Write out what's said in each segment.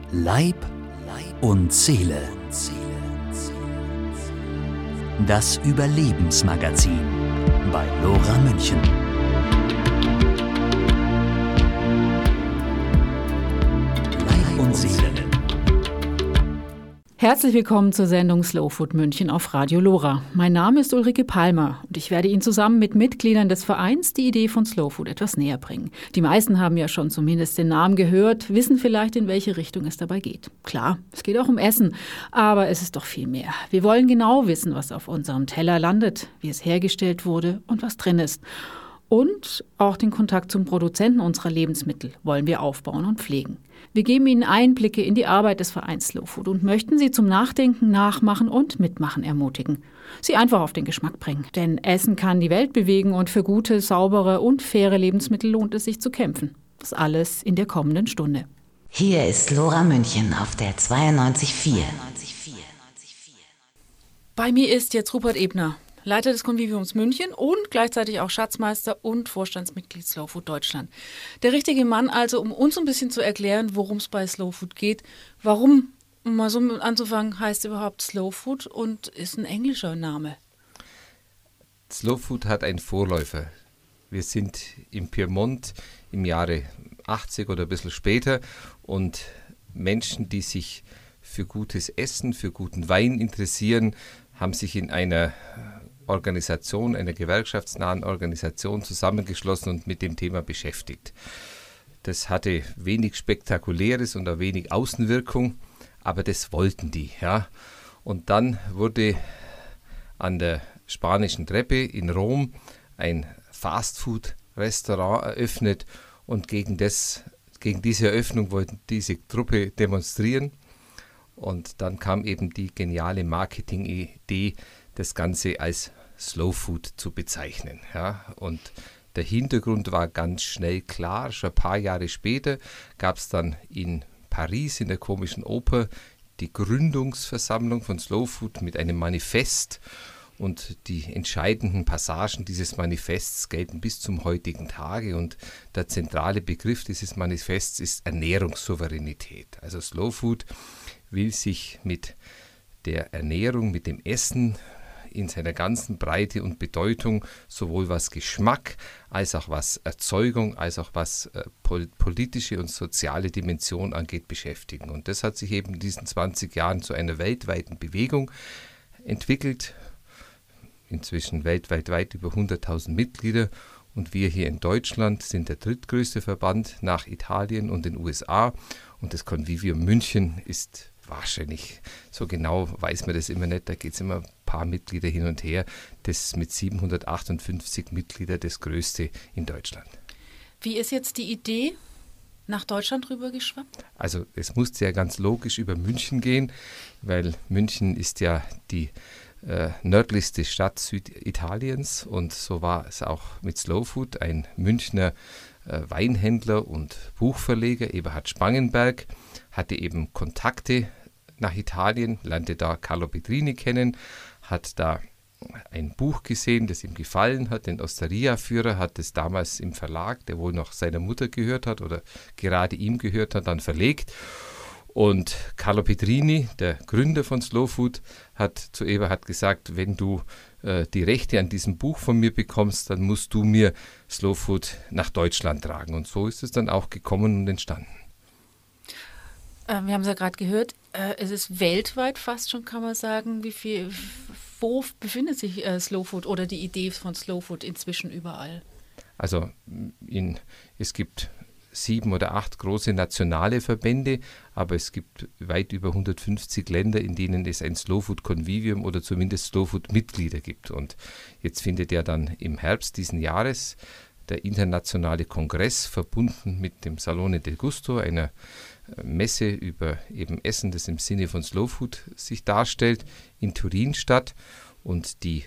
Leib und Seele. Das Überlebensmagazin bei Lora München. Leib und Seele. Herzlich willkommen zur Sendung Slow Food München auf Radio Lora. Mein Name ist Ulrike Palmer und ich werde Ihnen zusammen mit Mitgliedern des Vereins die Idee von Slow Food etwas näher bringen. Die meisten haben ja schon zumindest den Namen gehört, wissen vielleicht, in welche Richtung es dabei geht. Klar, es geht auch um Essen, aber es ist doch viel mehr. Wir wollen genau wissen, was auf unserem Teller landet, wie es hergestellt wurde und was drin ist. Und auch den Kontakt zum Produzenten unserer Lebensmittel wollen wir aufbauen und pflegen. Wir geben Ihnen Einblicke in die Arbeit des Vereins Slow Food und möchten Sie zum Nachdenken, Nachmachen und Mitmachen ermutigen. Sie einfach auf den Geschmack bringen. Denn Essen kann die Welt bewegen und für gute, saubere und faire Lebensmittel lohnt es sich zu kämpfen. Das alles in der kommenden Stunde. Hier ist Lora München auf der 92.4. Bei mir ist jetzt Rupert Ebner, Leiter des Conviviums München und gleichzeitig auch Schatzmeister und Vorstandsmitglied Slow Food Deutschland. Der richtige Mann also, um uns ein bisschen zu erklären, worum es bei Slow Food geht. Warum, um mal so anzufangen, heißt überhaupt Slow Food und ist ein englischer Name? Slow Food hat einen Vorläufer. Wir sind im Piemont im Jahre 80 oder ein bisschen später und Menschen, die sich für gutes Essen, für guten Wein interessieren, haben sich in einer Organisation, einer gewerkschaftsnahen Organisation zusammengeschlossen und mit dem Thema beschäftigt. Das hatte wenig Spektakuläres und auch wenig Außenwirkung, aber das wollten die. Ja. Und dann wurde an der Spanischen Treppe in Rom ein Fastfood-Restaurant eröffnet und gegen diese Eröffnung wollte diese Truppe demonstrieren. Und dann kam eben die geniale Marketing-Idee, das Ganze als Slow Food zu bezeichnen. Ja. Und der Hintergrund war ganz schnell klar. Schon ein paar Jahre später gab es dann in Paris in der Komischen Oper die Gründungsversammlung von Slow Food mit einem Manifest. Und die entscheidenden Passagen dieses Manifests gelten bis zum heutigen Tage. Und der zentrale Begriff dieses Manifests ist Ernährungssouveränität. Also Slow Food will sich mit der Ernährung, mit dem Essen in seiner ganzen Breite und Bedeutung sowohl was Geschmack, als auch was Erzeugung, als auch was politische und soziale Dimension angeht, beschäftigen. Und das hat sich eben in diesen 20 Jahren zu einer weltweiten Bewegung entwickelt. Inzwischen weltweit weit über 100.000 Mitglieder. Und wir hier in Deutschland sind der drittgrößte Verband nach Italien und den USA. Und das Convivium München ist wahrscheinlich, so genau weiß man das immer nicht, da geht es immer ein paar Mitglieder hin und her. Das ist mit 758 Mitgliedern das größte in Deutschland. Wie ist jetzt die Idee nach Deutschland rübergeschwappt? Also es musste ja ganz logisch über München gehen, weil München ist ja die nördlichste Stadt Süditaliens und so war es auch mit Slow Food. Ein Münchner Weinhändler und Buchverleger, Eberhard Spangenberg, hatte eben Kontakte nach Italien, lernte da Carlo Petrini kennen, hat da ein Buch gesehen, das ihm gefallen hat, den Osteria-Führer, hat es damals im Verlag, der wohl noch seiner Mutter gehört hat oder gerade ihm gehört hat, dann verlegt. Und Carlo Petrini, der Gründer von Slow Food, hat zu Eberhard gesagt, wenn du die Rechte an diesem Buch von mir bekommst, dann musst du mir Slow Food nach Deutschland tragen. Und so ist es dann auch gekommen und entstanden. Wir haben es ja gerade gehört, es ist weltweit fast schon, kann man sagen, wo befindet sich Slow Food oder die Idee von Slow Food inzwischen überall? Also es gibt 7 oder 8 große nationale Verbände, aber es gibt weit über 150 Länder, in denen es ein Slow Food Convivium oder zumindest Slow Food Mitglieder gibt. Und jetzt findet ja dann im Herbst diesen Jahres der internationale Kongress verbunden mit dem Salone del Gusto, einer Messe über eben Essen, das im Sinne von Slow Food sich darstellt, in Turin statt. Und die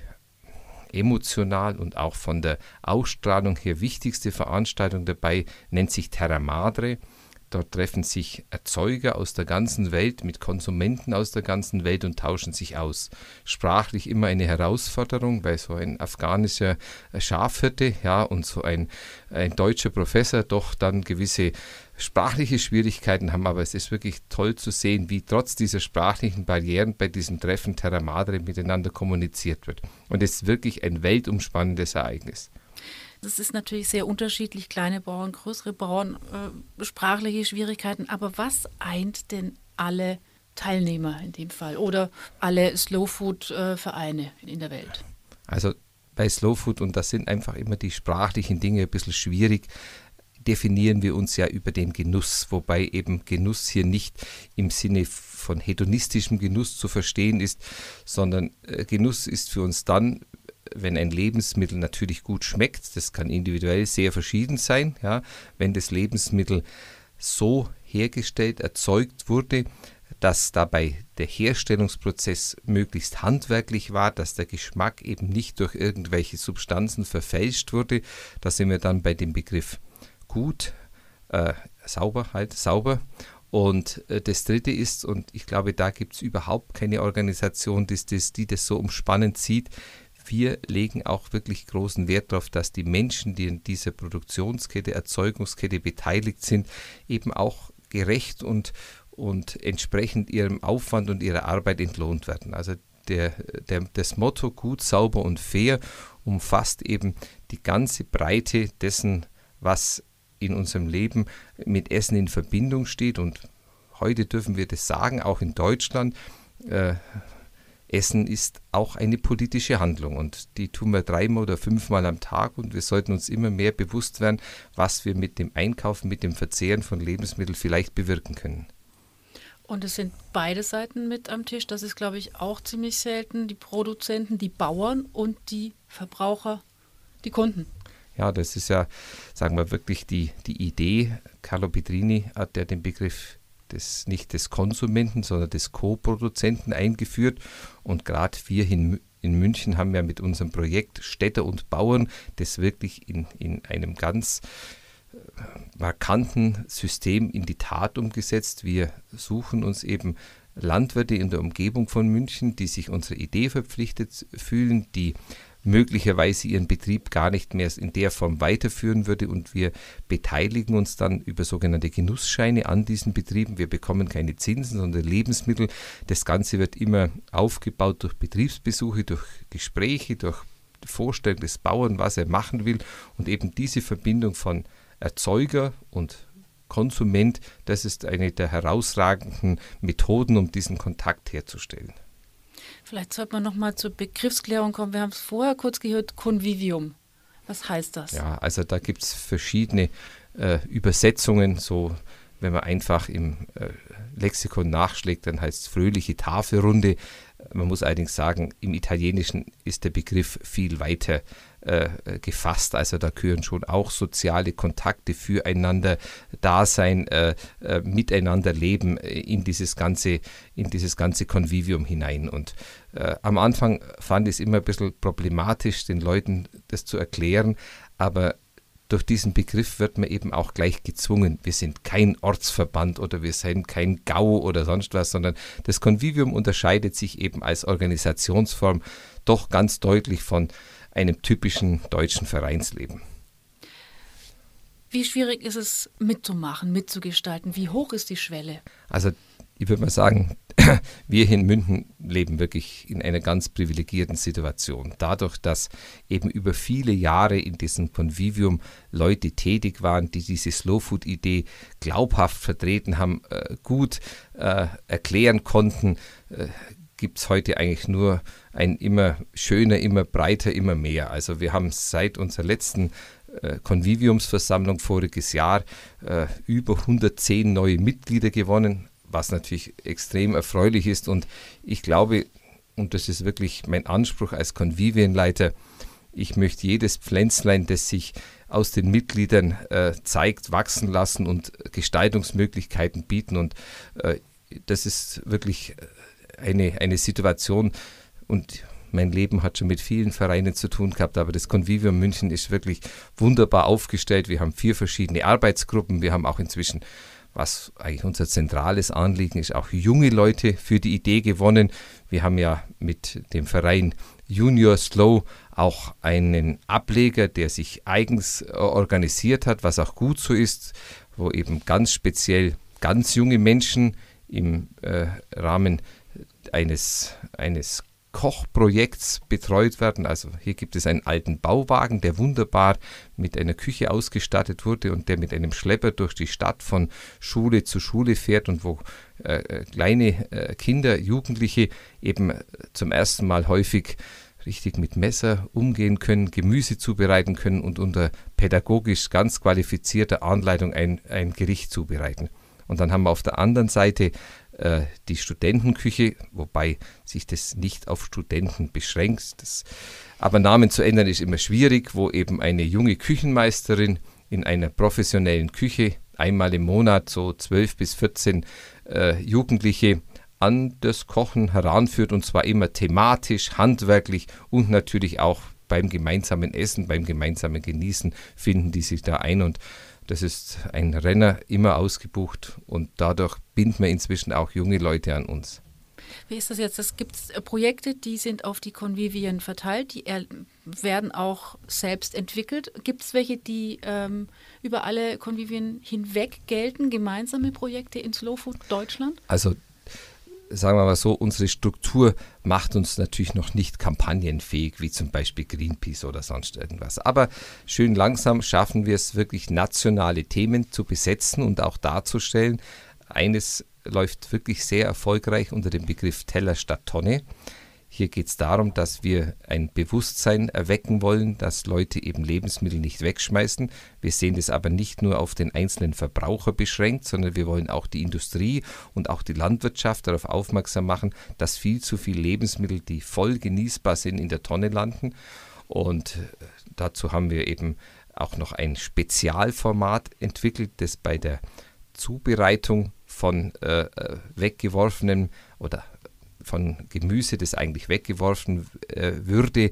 emotional und auch von der Ausstrahlung her wichtigste Veranstaltung dabei nennt sich Terra Madre. Dort treffen sich Erzeuger aus der ganzen Welt mit Konsumenten aus der ganzen Welt und tauschen sich aus. Sprachlich immer eine Herausforderung, weil so ein afghanischer Schafhirte, ja, und so ein deutscher Professor doch dann gewisse sprachliche Schwierigkeiten haben, aber es ist wirklich toll zu sehen, wie trotz dieser sprachlichen Barrieren bei diesem Treffen Terra Madre miteinander kommuniziert wird. Und es ist wirklich ein weltumspannendes Ereignis. Das ist natürlich sehr unterschiedlich, kleine Bauern, größere Bauern, sprachliche Schwierigkeiten. Aber was eint denn alle Teilnehmer in dem Fall oder alle Slow-Food-Vereine in der Welt? Also bei Slow Food, und das sind einfach immer die sprachlichen Dinge ein bisschen schwierig, definieren wir uns ja über den Genuss, wobei eben Genuss hier nicht im Sinne von hedonistischem Genuss zu verstehen ist, sondern Genuss ist für uns dann, wenn ein Lebensmittel natürlich gut schmeckt. Das kann individuell sehr verschieden sein, ja, wenn das Lebensmittel so hergestellt, erzeugt wurde, dass dabei der Herstellungsprozess möglichst handwerklich war, dass der Geschmack eben nicht durch irgendwelche Substanzen verfälscht wurde. Da sind wir dann bei dem Begriff gut, sauber. Und das Dritte ist, und ich glaube, da gibt es überhaupt keine Organisation, die das so umspannend sieht, wir legen auch wirklich großen Wert darauf, dass die Menschen, die in dieser Produktionskette, Erzeugungskette beteiligt sind, eben auch gerecht und entsprechend ihrem Aufwand und ihrer Arbeit entlohnt werden. Also das Motto gut, sauber und fair umfasst eben die ganze Breite dessen, was in unserem Leben mit Essen in Verbindung steht. Und heute dürfen wir das sagen, auch in Deutschland, Essen ist auch eine politische Handlung und die tun wir 3-mal oder 5-mal am Tag und wir sollten uns immer mehr bewusst werden, was wir mit dem Einkaufen, mit dem Verzehren von Lebensmitteln vielleicht bewirken können. Und es sind beide Seiten mit am Tisch, das ist, glaube ich, auch ziemlich selten, die Produzenten, die Bauern und die Verbraucher, die Kunden. Ja, das ist ja, sagen wir wirklich die Idee. Carlo Petrini hat ja den Begriff nicht des Konsumenten, sondern des Co-Produzenten eingeführt. Und gerade wir in München haben ja mit unserem Projekt Städter und Bauern das wirklich in einem ganz markanten System in die Tat umgesetzt. Wir suchen uns eben Landwirte in der Umgebung von München, die sich unserer Idee verpflichtet fühlen, die möglicherweise ihren Betrieb gar nicht mehr in der Form weiterführen würde und wir beteiligen uns dann über sogenannte Genussscheine an diesen Betrieben. Wir bekommen keine Zinsen, sondern Lebensmittel. Das Ganze wird immer aufgebaut durch Betriebsbesuche, durch Gespräche, durch Vorstellung des Bauern, was er machen will und eben diese Verbindung von Erzeuger und Konsument, das ist eine der herausragenden Methoden, um diesen Kontakt herzustellen. Vielleicht sollte man noch mal zur Begriffsklärung kommen. Wir haben es vorher kurz gehört, Convivium. Was heißt das? Ja, also da gibt es verschiedene Übersetzungen. So, wenn man einfach im Lexikon nachschlägt, dann heißt es fröhliche Tafelrunde. Man muss allerdings sagen, im Italienischen ist der Begriff viel weiter gefasst. Also da gehören schon auch soziale Kontakte, füreinander Dasein, miteinander leben in dieses ganze Convivium hinein. Und am Anfang fand ich es immer ein bisschen problematisch, den Leuten das zu erklären, aber durch diesen Begriff wird man eben auch gleich gezwungen. Wir sind kein Ortsverband oder wir sind kein GAU oder sonst was, sondern das Convivium unterscheidet sich eben als Organisationsform doch ganz deutlich von einem typischen deutschen Vereinsleben. Wie schwierig ist es mitzumachen, mitzugestalten? Wie hoch ist die Schwelle? Also ich würde mal sagen, wir hier in München leben wirklich in einer ganz privilegierten Situation. Dadurch, dass eben über viele Jahre in diesem Convivium Leute tätig waren, die diese Slow-Food-Idee glaubhaft vertreten haben, gut erklären konnten, gibt es heute eigentlich nur ein immer schöner, immer breiter, immer mehr. Also wir haben seit unserer letzten Conviviumsversammlung voriges Jahr über 110 neue Mitglieder gewonnen, was natürlich extrem erfreulich ist. Und ich glaube, und das ist wirklich mein Anspruch als Convivienleiter, ich möchte jedes Pflänzlein, das sich aus den Mitgliedern zeigt, wachsen lassen und Gestaltungsmöglichkeiten bieten. Und das ist wirklich eine Situation, und mein Leben hat schon mit vielen Vereinen zu tun gehabt, aber das Convivium München ist wirklich wunderbar aufgestellt. Wir haben 4 verschiedene Arbeitsgruppen, wir haben auch inzwischen was eigentlich unser zentrales Anliegen ist, auch junge Leute für die Idee gewonnen. Wir haben ja mit dem Verein Junior Slow auch einen Ableger, der sich eigens organisiert hat, was auch gut so ist, wo eben ganz speziell ganz junge Menschen im Rahmen eines Kochprojekts betreut werden. Also hier gibt es einen alten Bauwagen, der wunderbar mit einer Küche ausgestattet wurde und der mit einem Schlepper durch die Stadt von Schule zu Schule fährt und wo kleine Kinder, Jugendliche eben zum ersten Mal häufig richtig mit Messer umgehen können, Gemüse zubereiten können und unter pädagogisch ganz qualifizierter Anleitung ein Gericht zubereiten. Und dann haben wir auf der anderen Seite die Studentenküche, wobei sich das nicht auf Studenten beschränkt. Aber Namen zu ändern ist immer schwierig, wo eben eine junge Küchenmeisterin in einer professionellen Küche einmal im Monat so 12 bis 14 Jugendliche an das Kochen heranführt, und zwar immer thematisch, handwerklich und natürlich auch beim gemeinsamen Essen, beim gemeinsamen Genießen finden die sich da ein, und das ist ein Renner, immer ausgebucht, und dadurch binden wir inzwischen auch junge Leute an uns. Wie ist das jetzt? Es gibt Projekte, die sind auf die Konvivien verteilt, die werden auch selbst entwickelt. Gibt es welche, die über alle Konvivien hinweg gelten, gemeinsame Projekte in Slow Food Deutschland? Also sagen wir mal so, unsere Struktur macht uns natürlich noch nicht kampagnenfähig, wie zum Beispiel Greenpeace oder sonst irgendwas. Aber schön langsam schaffen wir es, wirklich nationale Themen zu besetzen und auch darzustellen. Eines läuft wirklich sehr erfolgreich unter dem Begriff Teller statt Tonne. Hier geht es darum, dass wir ein Bewusstsein erwecken wollen, dass Leute eben Lebensmittel nicht wegschmeißen. Wir sehen das aber nicht nur auf den einzelnen Verbraucher beschränkt, sondern wir wollen auch die Industrie und auch die Landwirtschaft darauf aufmerksam machen, dass viel zu viele Lebensmittel, die voll genießbar sind, in der Tonne landen. Und dazu haben wir eben auch noch ein Spezialformat entwickelt, das bei der Zubereitung von weggeworfenem oder von Gemüse, das eigentlich weggeworfen würde,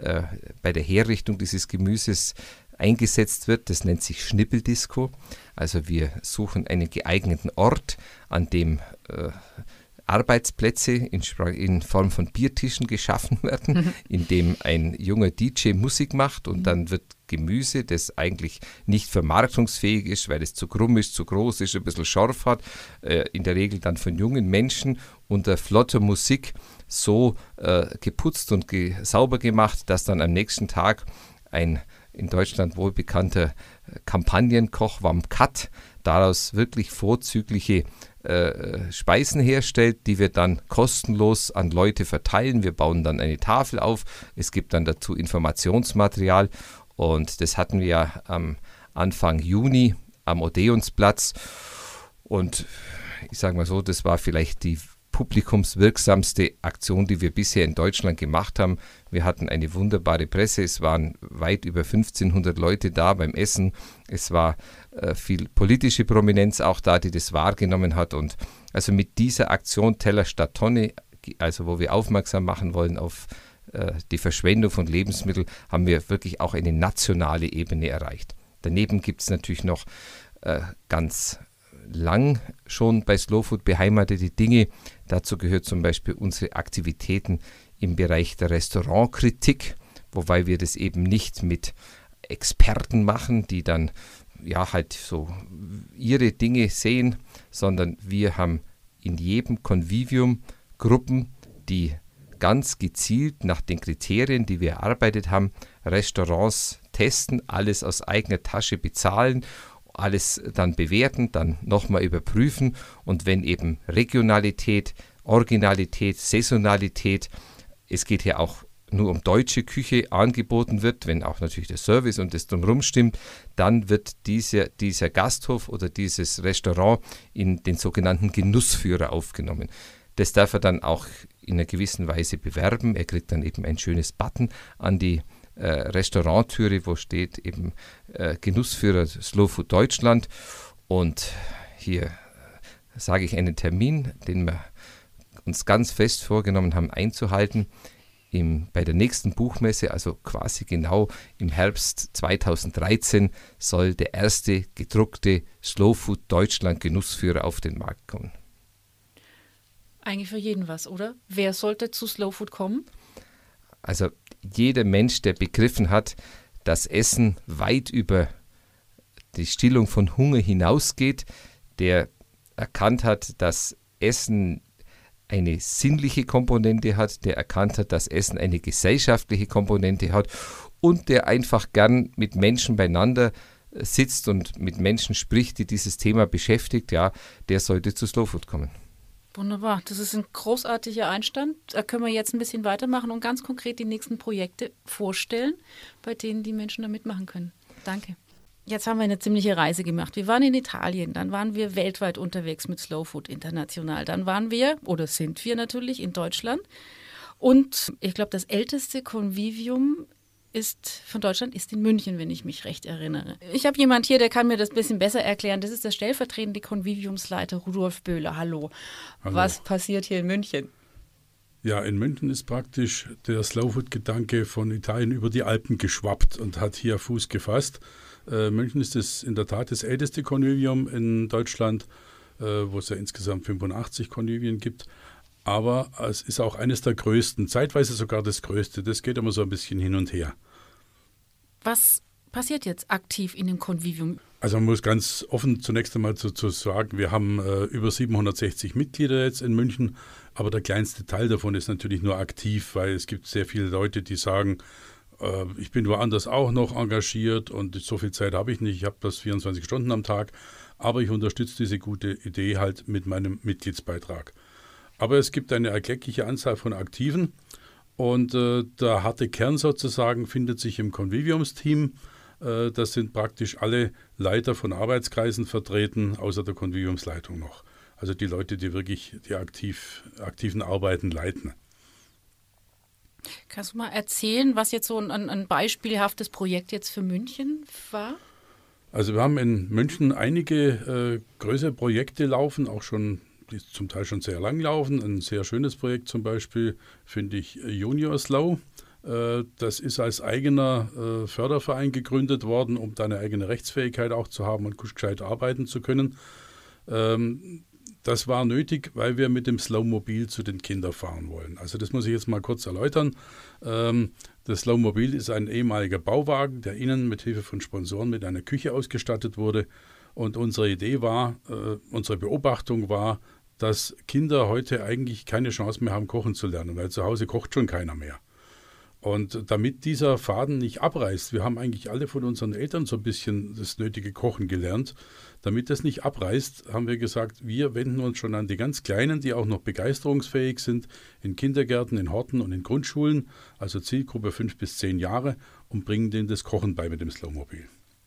bei der Herrichtung dieses Gemüses eingesetzt wird. Das nennt sich Schnippeldisco. Also wir suchen einen geeigneten Ort, an dem Arbeitsplätze in Form von Biertischen geschaffen werden, in dem ein junger DJ Musik macht, und dann wird Gemüse, das eigentlich nicht vermarktungsfähig ist, weil es zu krumm ist, zu groß ist, ein bisschen Schorf hat, in der Regel dann von jungen Menschen unter flotter Musik so geputzt und sauber gemacht, dass dann am nächsten Tag ein in Deutschland wohlbekannter Kampagnenkoch Wam Kat daraus wirklich vorzügliche Speisen herstellt, die wir dann kostenlos an Leute verteilen. Wir bauen dann eine Tafel auf. Es gibt dann dazu Informationsmaterial, und das hatten wir ja am Anfang Juni am Odeonsplatz. Und ich sage mal so, das war vielleicht die publikumswirksamste Aktion, die wir bisher in Deutschland gemacht haben. Wir hatten eine wunderbare Presse, es waren weit über 1500 Leute da beim Essen, es war viel politische Prominenz auch da, die das wahrgenommen hat, und also mit dieser Aktion Teller statt Tonne, also wo wir aufmerksam machen wollen auf die Verschwendung von Lebensmitteln, haben wir wirklich auch eine nationale Ebene erreicht. Daneben gibt es natürlich noch ganz lang schon bei Slow Food beheimatete Dinge. Dazu gehört zum Beispiel unsere Aktivitäten im Bereich der Restaurantkritik, wobei wir das eben nicht mit Experten machen, die dann ja halt so ihre Dinge sehen, sondern wir haben in jedem Konvivium Gruppen, die ganz gezielt nach den Kriterien, die wir erarbeitet haben, Restaurants testen, alles aus eigener Tasche bezahlen, alles dann bewerten, dann nochmal überprüfen, und wenn eben Regionalität, Originalität, Saisonalität, es geht hier auch nur um deutsche Küche, angeboten wird, wenn auch natürlich der Service und das drumherum stimmt, dann wird dieser Gasthof oder dieses Restaurant in den sogenannten Genussführer aufgenommen. Das darf er dann auch in einer gewissen Weise bewerben. Er kriegt dann eben ein schönes Button an die Restauranttüre, wo steht eben Genussführer Slow Food Deutschland. Und hier sage ich einen Termin, den wir uns ganz fest vorgenommen haben einzuhalten. bei der nächsten Buchmesse, also quasi genau im Herbst 2013, soll der erste gedruckte Slow Food Deutschland Genussführer auf den Markt kommen. Eigentlich für jeden was, oder? Wer sollte zu Slow Food kommen? Also jeder Mensch, der begriffen hat, dass Essen weit über die Stillung von Hunger hinausgeht, der erkannt hat, dass Essen eine sinnliche Komponente hat, der erkannt hat, dass Essen eine gesellschaftliche Komponente hat und der einfach gern mit Menschen beieinander sitzt und mit Menschen spricht, die dieses Thema beschäftigt, ja, der sollte zu Slow Food kommen. Wunderbar, das ist ein großartiger Einstand. Da können wir jetzt ein bisschen weitermachen und ganz konkret die nächsten Projekte vorstellen, bei denen die Menschen da mitmachen können. Danke. Jetzt haben wir eine ziemliche Reise gemacht. Wir waren in Italien, dann waren wir weltweit unterwegs mit Slow Food international. Dann waren wir, oder sind wir natürlich, in Deutschland. Und ich glaube, das älteste Convivium von Deutschland ist in München, wenn ich mich recht erinnere. Ich habe jemand hier, der kann mir das ein bisschen besser erklären. Das ist der stellvertretende Conviviumsleiter Rudolf Böhler. Hallo. Was passiert hier in München? Ja, in München ist praktisch der Slow Food-Gedanke von Italien über die Alpen geschwappt und hat hier Fuß gefasst. München ist in der Tat das älteste Convivium in Deutschland, wo es ja insgesamt 85 Convivien gibt. Aber es ist auch eines der größten, zeitweise sogar das größte. Das geht immer so ein bisschen hin und her. Was passiert jetzt aktiv in dem Convivium? Also man muss ganz offen zunächst einmal zu sagen, wir haben über 760 Mitglieder jetzt in München, aber der kleinste Teil davon ist natürlich nur aktiv, weil es gibt sehr viele Leute, die sagen, ich bin woanders auch noch engagiert und so viel Zeit habe ich nicht, ich habe das 24 Stunden am Tag, aber ich unterstütze diese gute Idee halt mit meinem Mitgliedsbeitrag. Aber es gibt eine erkleckliche Anzahl von Aktiven und der harte Kern sozusagen findet sich im Conviviumsteam. Das sind praktisch alle Leiter von Arbeitskreisen vertreten, außer der Conviviumsleitung noch. Also die Leute, die wirklich die aktiven Arbeiten leiten. Kannst du mal erzählen, was jetzt so ein beispielhaftes Projekt jetzt für München war? Also wir haben in München einige größere Projekte laufen, auch schon, die zum Teil schon sehr lang laufen. Ein sehr schönes Projekt zum Beispiel finde ich Junior Slow. Das ist als eigener Förderverein gegründet worden, um da eine eigene Rechtsfähigkeit auch zu haben und gescheit arbeiten zu können. Das war nötig, weil wir mit dem Slowmobil zu den Kindern fahren wollen. Also das muss ich jetzt mal kurz erläutern. Das Slowmobil ist ein ehemaliger Bauwagen, der innen mit Hilfe von Sponsoren mit einer Küche ausgestattet wurde. Und unsere Idee war, unsere Beobachtung war, dass Kinder heute eigentlich keine Chance mehr haben, kochen zu lernen, weil zu Hause kocht schon keiner mehr. Und damit dieser Faden nicht abreißt, wir haben eigentlich alle von unseren Eltern so ein bisschen das nötige Kochen gelernt, damit das nicht abreißt, haben wir gesagt, wir wenden uns schon an die ganz Kleinen, die auch noch begeisterungsfähig sind, in Kindergärten, in Horten und in Grundschulen, also Zielgruppe 5 bis 10 Jahre, und bringen denen das Kochen bei mit dem Slowmobil.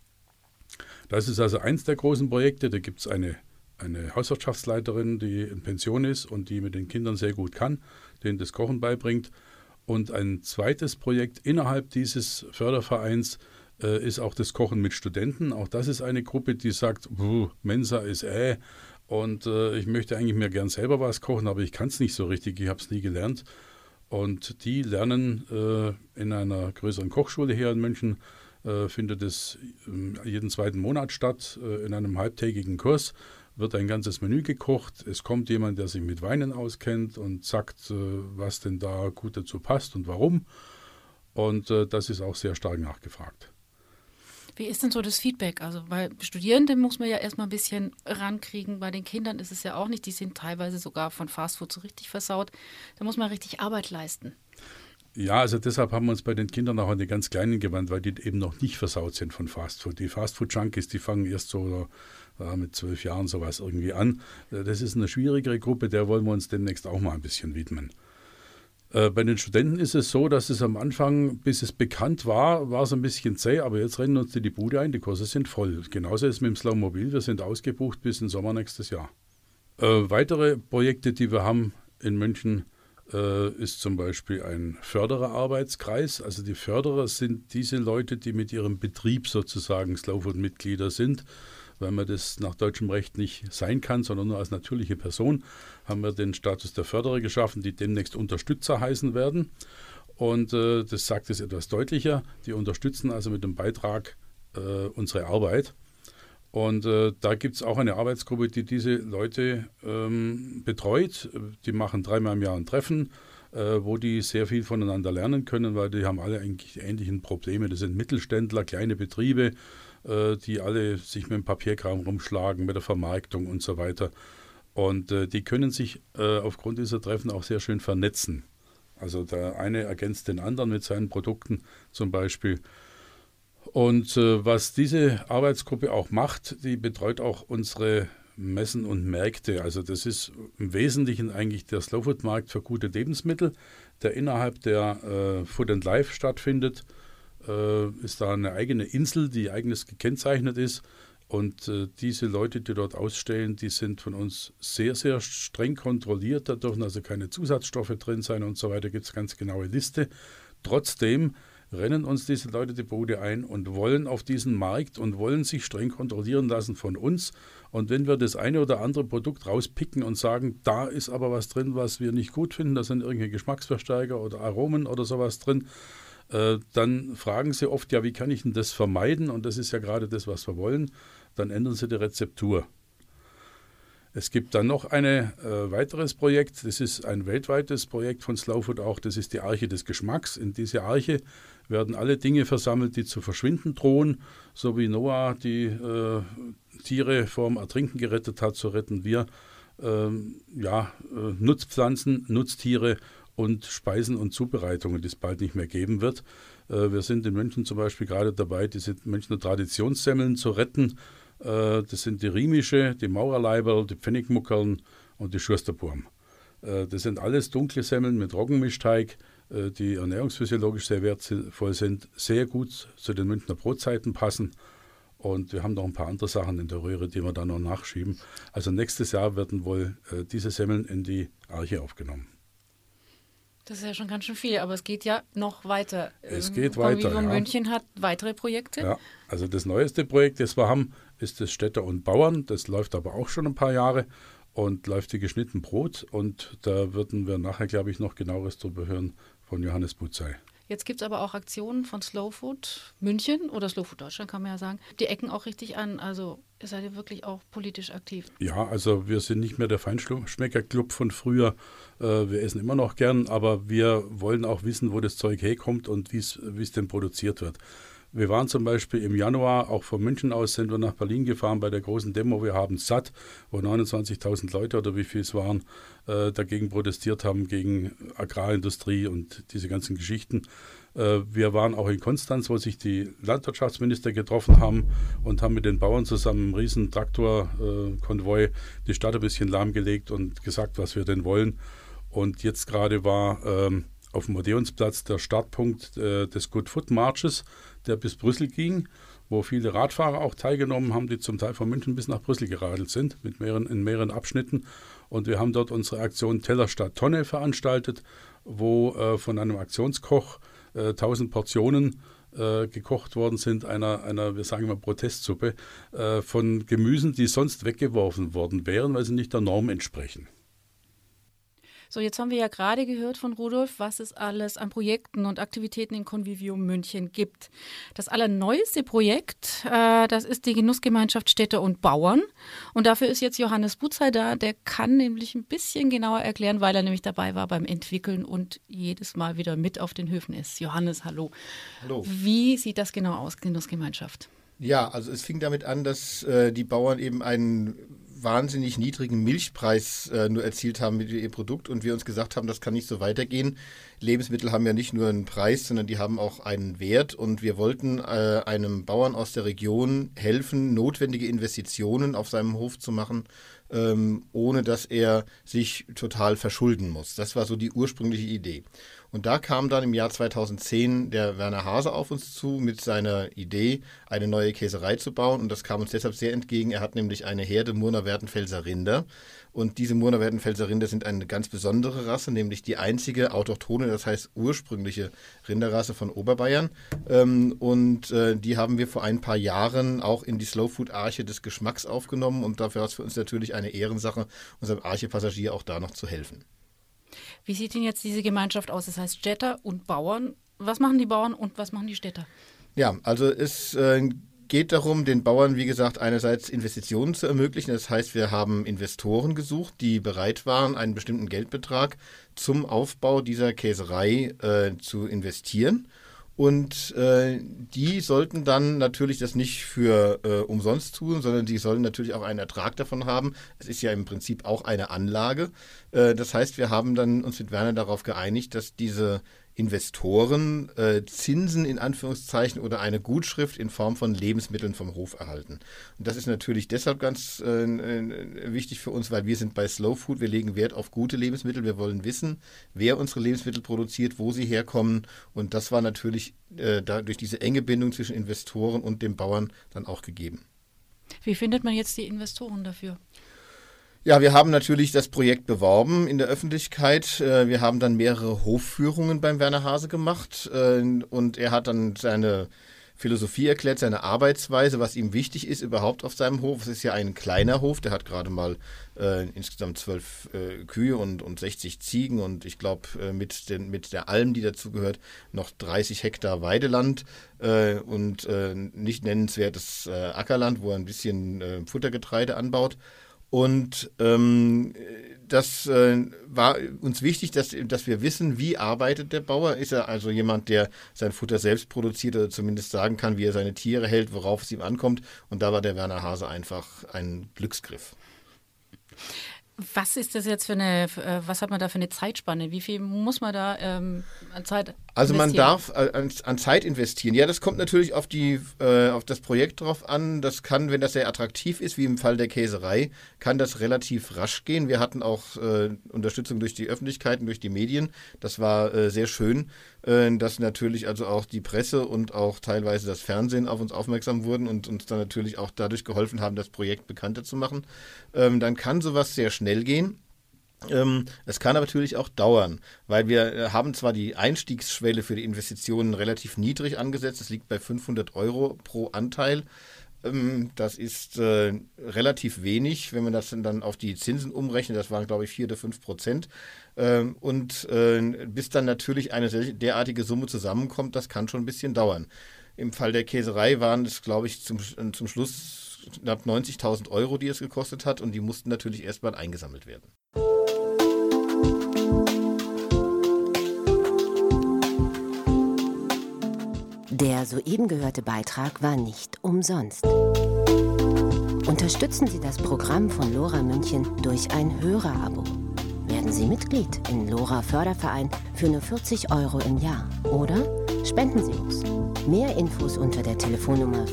Das ist also eins der großen Projekte, da gibt es eine Hauswirtschaftsleiterin, die in Pension ist und die mit den Kindern sehr gut kann, denen das Kochen beibringt. Und ein zweites Projekt innerhalb dieses Fördervereins ist auch das Kochen mit Studenten. Auch das ist eine Gruppe, die sagt, Mensa ist und ich möchte eigentlich mir gern selber was kochen, aber ich kann es nicht so richtig, ich habe es nie gelernt. Und die lernen in einer größeren Kochschule hier in München, findet es jeden zweiten Monat statt, in einem halbtägigen Kurs. Wird ein ganzes Menü gekocht. Es kommt jemand, der sich mit Weinen auskennt und sagt, was denn da gut dazu passt und warum. Und das ist auch sehr stark nachgefragt. Wie ist denn so das Feedback? Also bei Studierenden muss man ja erstmal ein bisschen rankriegen. Bei den Kindern ist es ja auch nicht. Die sind teilweise sogar von Fastfood so richtig versaut. Da muss man richtig Arbeit leisten. Ja, also deshalb haben wir uns bei den Kindern auch an die ganz Kleinen gewandt, weil die eben noch nicht versaut sind von Fastfood. Die Fastfood-Junkies, die fangen erst so mit 12 Jahren sowas irgendwie an. Das ist eine schwierigere Gruppe, der wollen wir uns demnächst auch mal ein bisschen widmen. Bei den Studenten ist es so, dass es am Anfang, bis es bekannt war, war es ein bisschen zäh, aber jetzt rennen uns die Bude ein, die Kurse sind voll. Genauso ist es mit dem Slowmobil, wir sind ausgebucht bis in Sommer nächstes Jahr. Weitere Projekte, die wir haben in München, ist zum Beispiel ein Fördererarbeitskreis. Also die Förderer sind diese Leute, die mit ihrem Betrieb sozusagen Slowfood-Mitglieder sind. Weil man das nach deutschem Recht nicht sein kann, sondern nur als natürliche Person, haben wir den Status der Förderer geschaffen, die demnächst Unterstützer heißen werden. Und das sagt es etwas deutlicher. Die unterstützen also mit dem Beitrag unsere Arbeit. Und da gibt es auch eine Arbeitsgruppe, die diese Leute betreut. Die machen 3-mal im Jahr ein Treffen, wo die sehr viel voneinander lernen können, weil die haben alle eigentlich die ähnlichen Probleme. Das sind Mittelständler, kleine Betriebe, die alle sich mit dem Papierkram rumschlagen, mit der Vermarktung und so weiter. Und die können sich aufgrund dieser Treffen auch sehr schön vernetzen. Also der eine ergänzt den anderen mit seinen Produkten zum Beispiel. Und was diese Arbeitsgruppe auch macht, die betreut auch unsere Messen und Märkte. Also das ist im Wesentlichen eigentlich der Slowfood-Markt für gute Lebensmittel, der innerhalb der Food and Life stattfindet. Ist da eine eigene Insel, die eigenes gekennzeichnet ist. Und diese Leute, die dort ausstellen, die sind von uns sehr, sehr streng kontrolliert. Da dürfen also keine Zusatzstoffe drin sein und so weiter. Gibt es ganz genaue Liste. Trotzdem rennen uns diese Leute die Bude ein und wollen auf diesen Markt und wollen sich streng kontrollieren lassen von uns. Und wenn wir das eine oder andere Produkt rauspicken und sagen, da ist aber was drin, was wir nicht gut finden, da sind irgendwelche Geschmacksverstärker oder Aromen oder sowas drin, dann fragen sie oft, ja, wie kann ich denn das vermeiden? Und das ist ja gerade das, was wir wollen. Dann ändern sie die Rezeptur. Es gibt dann noch ein weiteres Projekt, das ist ein weltweites Projekt von Slowfood auch, das ist die Arche des Geschmacks. In diese Arche werden alle Dinge versammelt, die zu verschwinden drohen. So wie Noah die Tiere vorm Ertrinken gerettet hat, so retten wir Nutzpflanzen, Nutztiere und Speisen und Zubereitungen, die es bald nicht mehr geben wird. Wir sind in München zum Beispiel gerade dabei, diese Münchner Traditionssemmeln zu retten. Das sind die Riemische, die Maurerleiberl, die Pfennigmuckerln und die Schursterburm. Das sind alles dunkle Semmeln mit Roggenmischteig, die ernährungsphysiologisch sehr wertvoll sind, sehr gut zu den Münchner Brotzeiten passen. Und wir haben noch ein paar andere Sachen in der Röhre, die wir dann noch nachschieben. Also nächstes Jahr werden wohl diese Semmeln in die Arche aufgenommen. Das ist ja schon ganz schön viel, aber es geht ja noch weiter. Es geht weiter, Convivio München hat weitere Projekte. Ja, also das neueste Projekt, das wir haben, ist das Städter und Bauern. Das läuft aber auch schon ein paar Jahre und läuft wie geschnitten Brot. Und da würden wir nachher, glaube ich, noch genaueres darüber hören von Johannes Butzey. Jetzt gibt es aber auch Aktionen von Slowfood München oder Slowfood Deutschland, kann man ja sagen. Die ecken auch richtig an. Also ihr seid ihr wirklich auch politisch aktiv. Ja, also wir sind nicht mehr der Feinschmeckerclub von früher. Wir essen immer noch gern, aber wir wollen auch wissen, wo das Zeug herkommt und wie es denn produziert wird. Wir waren zum Beispiel im Januar, auch von München aus sind wir nach Berlin gefahren bei der großen Demo Wir haben satt, wo 29.000 Leute oder wie viel es waren, dagegen protestiert haben, gegen Agrarindustrie und diese ganzen Geschichten. Wir waren auch in Konstanz, wo sich die Landwirtschaftsminister getroffen haben und haben mit den Bauern zusammen einen riesen Traktorkonvoi die Stadt ein bisschen lahmgelegt und gesagt, was wir denn wollen. Und jetzt gerade war auf dem Odeonsplatz der Startpunkt des Good Food Marches, der bis Brüssel ging, wo viele Radfahrer auch teilgenommen haben, die zum Teil von München bis nach Brüssel geradelt sind, in mehreren Abschnitten. Und wir haben dort unsere Aktion Teller statt Tonne veranstaltet, wo von einem Aktionskoch 1000 Portionen gekocht worden sind, einer, wir sagen mal, Protestsuppe, von Gemüsen, die sonst weggeworfen worden wären, weil sie nicht der Norm entsprechen. So, jetzt haben wir ja gerade gehört von Rudolf, was es alles an Projekten und Aktivitäten in Convivio München gibt. Das allerneueste Projekt, das ist die Genussgemeinschaft Städter und Bauern. Und dafür ist jetzt Johannes Butzey da. Der kann nämlich ein bisschen genauer erklären, weil er nämlich dabei war beim Entwickeln und jedes Mal wieder mit auf den Höfen ist. Johannes, hallo. Hallo. Wie sieht das genau aus, Genussgemeinschaft? Ja, also es fing damit an, dass die Bauern eben einen wahnsinnig niedrigen Milchpreis nur erzielt haben mit ihrem Produkt und wir uns gesagt haben, das kann nicht so weitergehen. Lebensmittel haben ja nicht nur einen Preis, sondern die haben auch einen Wert und wir wollten einem Bauern aus der Region helfen, notwendige Investitionen auf seinem Hof zu machen, ohne dass er sich total verschulden muss. Das war so die ursprüngliche Idee. Und da kam dann im Jahr 2010 der Werner Hase auf uns zu mit seiner Idee, eine neue Käserei zu bauen. Und das kam uns deshalb sehr entgegen. Er hat nämlich eine Herde Murner-Werdenfelser Rinder. Und diese Murner-Werdenfelser Rinder sind eine ganz besondere Rasse, nämlich die einzige autochthone, das heißt ursprüngliche Rinderrasse von Oberbayern. Die haben wir vor ein paar Jahren auch in die Slowfood-Arche des Geschmacks aufgenommen. Und dafür war es für uns natürlich eine Ehrensache, unserem Arche-Passagier auch da noch zu helfen. Wie sieht denn jetzt diese Gemeinschaft aus? Das heißt Städter und Bauern. Was machen die Bauern und was machen die Städter? Ja, also es geht darum, den Bauern, wie gesagt, einerseits Investitionen zu ermöglichen. Das heißt, wir haben Investoren gesucht, die bereit waren, einen bestimmten Geldbetrag zum Aufbau dieser Käserei zu investieren. Und die sollten dann natürlich das nicht für umsonst tun, sondern die sollen natürlich auch einen Ertrag davon haben. Es ist ja im Prinzip auch eine Anlage. Das heißt, wir haben dann uns mit Werner darauf geeinigt, dass diese Investoren Zinsen in Anführungszeichen oder eine Gutschrift in Form von Lebensmitteln vom Hof erhalten. Und das ist natürlich deshalb ganz wichtig für uns, weil wir sind bei Slow Food, wir legen Wert auf gute Lebensmittel, wir wollen wissen, wer unsere Lebensmittel produziert, wo sie herkommen, und das war natürlich durch diese enge Bindung zwischen Investoren und dem Bauern dann auch gegeben. Wie findet man jetzt die Investoren dafür? Ja, wir haben natürlich das Projekt beworben in der Öffentlichkeit. Wir haben dann mehrere Hofführungen beim Werner Hase gemacht und er hat dann seine Philosophie erklärt, seine Arbeitsweise, was ihm wichtig ist überhaupt auf seinem Hof. Es ist ja ein kleiner Hof, der hat gerade mal insgesamt 12 Kühe und 60 Ziegen und ich glaube mit der Alm, die dazugehört, noch 30 Hektar Weideland und nicht nennenswertes Ackerland, wo er ein bisschen Futtergetreide anbaut. Und das war uns wichtig, dass wir wissen, wie arbeitet der Bauer. Ist er also jemand, der sein Futter selbst produziert oder zumindest sagen kann, wie er seine Tiere hält, worauf es ihm ankommt. Und da war der Werner Hase einfach ein Glücksgriff. Was ist das jetzt was hat man da für eine Zeitspanne? Wie viel muss man da an Zeit investieren? Also man darf an Zeit investieren. Ja, das kommt natürlich auf das Projekt drauf an. Das kann, wenn das sehr attraktiv ist, wie im Fall der Käserei, kann das relativ rasch gehen. Wir hatten auch Unterstützung durch die Öffentlichkeiten, durch die Medien. Das war sehr schön, dass natürlich also auch die Presse und auch teilweise das Fernsehen auf uns aufmerksam wurden und uns dann natürlich auch dadurch geholfen haben, das Projekt bekannter zu machen. Dann kann sowas sehr schnell gehen. Es kann aber natürlich auch dauern, weil wir haben zwar die Einstiegsschwelle für die Investitionen relativ niedrig angesetzt, es liegt bei 500 € pro Anteil. Das ist relativ wenig, wenn man das dann auf die Zinsen umrechnet, das waren glaube ich 4 oder 5%. Und bis dann natürlich eine derartige Summe zusammenkommt, das kann schon ein bisschen dauern. Im Fall der Käserei waren es glaube ich zum Schluss knapp 90.000 €, die es gekostet hat, und die mussten natürlich erstmal eingesammelt werden. Der soeben gehörte Beitrag war nicht umsonst. Unterstützen Sie das Programm von Lora München durch ein Hörerabo. Werden Sie Mitglied im Lora Förderverein für nur 40 € im Jahr oder spenden Sie uns. Mehr Infos unter der Telefonnummer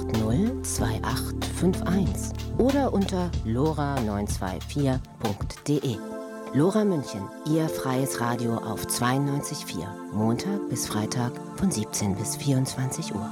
480-2851 oder unter lora924.de. Lora München, Ihr freies Radio auf 92.4, Montag bis Freitag von 17 bis 24 Uhr.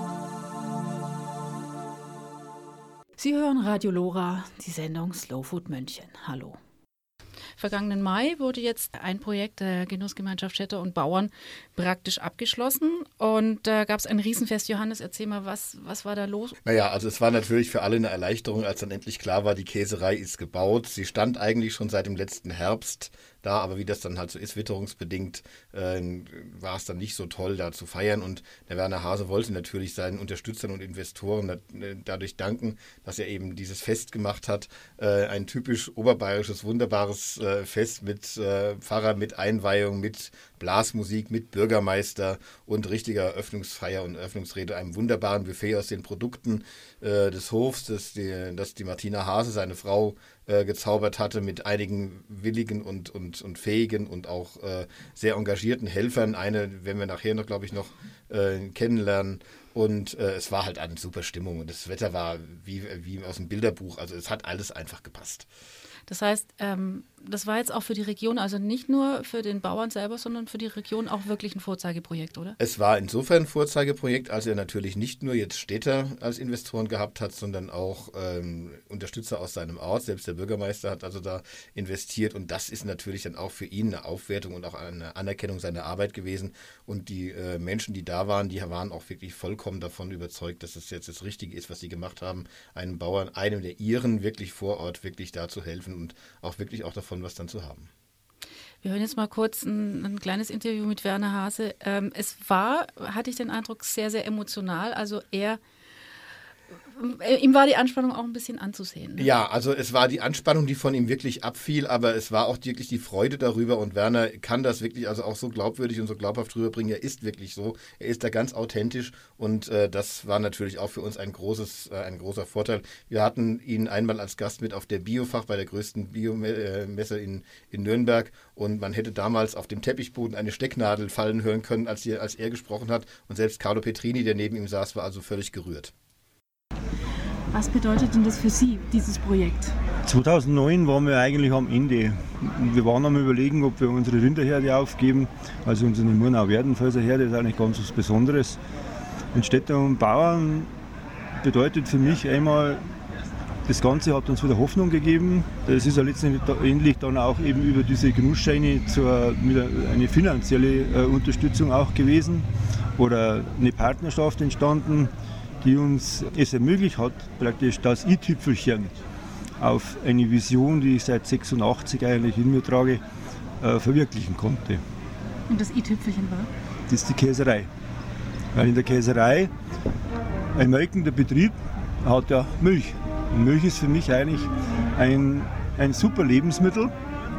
Sie hören Radio Lora, die Sendung Slow Food München. Hallo. Vergangenen Mai wurde jetzt ein Projekt der Genussgemeinschaft Städter und Bauern praktisch abgeschlossen und da gab es ein Riesenfest. Johannes, erzähl mal, was war da los? Naja, also es war natürlich für alle eine Erleichterung, als dann endlich klar war, die Käserei ist gebaut. Sie stand eigentlich schon seit dem letzten Herbst da, aber wie das dann halt so ist, witterungsbedingt, war es dann nicht so toll, da zu feiern. Und der Werner Hase wollte natürlich seinen Unterstützern und Investoren dadurch danken, dass er eben dieses Fest gemacht hat. Ein typisch oberbayerisches, wunderbares Fest mit Pfarrer, mit Einweihung, mit Blasmusik, mit Bürgermeister und richtiger Eröffnungsfeier und Eröffnungsrede, einem wunderbaren Buffet aus den Produkten des Hofs, das die Martina Hase, seine Frau, gezaubert hatte, mit einigen willigen und fähigen und auch sehr engagierten Helfern. Eine werden wir nachher noch, glaube ich, noch kennenlernen. Und es war halt eine super Stimmung und das Wetter war wie aus dem Bilderbuch. Also es hat alles einfach gepasst. Das heißt, das war jetzt auch für die Region, also nicht nur für den Bauern selber, sondern für die Region auch wirklich ein Vorzeigeprojekt, oder? Es war insofern ein Vorzeigeprojekt, als er natürlich nicht nur jetzt Städter als Investoren gehabt hat, sondern auch Unterstützer aus seinem Ort. Selbst der Bürgermeister hat also da investiert und das ist natürlich dann auch für ihn eine Aufwertung und auch eine Anerkennung seiner Arbeit gewesen. Und die Menschen, die da waren, die waren auch wirklich vollkommen davon überzeugt, dass es jetzt das Richtige ist, was sie gemacht haben, einem Bauern, einem der ihren wirklich vor Ort wirklich da zu helfen und auch wirklich auch davon was dann zu haben. Wir hören jetzt mal kurz ein kleines Interview mit Werner Haase. Es war, hatte ich den Eindruck, sehr, sehr emotional. Also ihm war die Anspannung auch ein bisschen anzusehen. Ne? Ja, also es war die Anspannung, die von ihm wirklich abfiel, aber es war auch wirklich die Freude darüber und Werner kann das wirklich also auch so glaubwürdig und so glaubhaft rüberbringen. Er ist wirklich so, er ist da ganz authentisch und das war natürlich auch für uns ein großer Vorteil. Wir hatten ihn einmal als Gast mit auf der Biofach bei der größten Biomesse in Nürnberg und man hätte damals auf dem Teppichboden eine Stecknadel fallen hören können, als er gesprochen hat und selbst Carlo Petrini, der neben ihm saß, war also völlig gerührt. Was bedeutet denn das für Sie, dieses Projekt? 2009 waren wir eigentlich am Ende. Wir waren am Überlegen, ob wir unsere Rinderherde aufgeben. Also unsere Murnau-Werdenfelser Herde ist eigentlich ganz was Besonderes. Und Städter und Bauern bedeutet für mich einmal, das Ganze hat uns wieder Hoffnung gegeben. Das ist ja letztendlich dann auch eben über diese Genussscheine eine finanzielle Unterstützung auch gewesen oder eine Partnerschaft entstanden, die uns es ermöglicht hat, praktisch das i-Tüpfelchen auf eine Vision, die ich seit 86 eigentlich in mir trage, verwirklichen konnte. Und das i-Tüpfelchen war? Das ist die Käserei. Weil in der Käserei, ein melkender Betrieb hat ja Milch. Und Milch ist für mich eigentlich ein super Lebensmittel.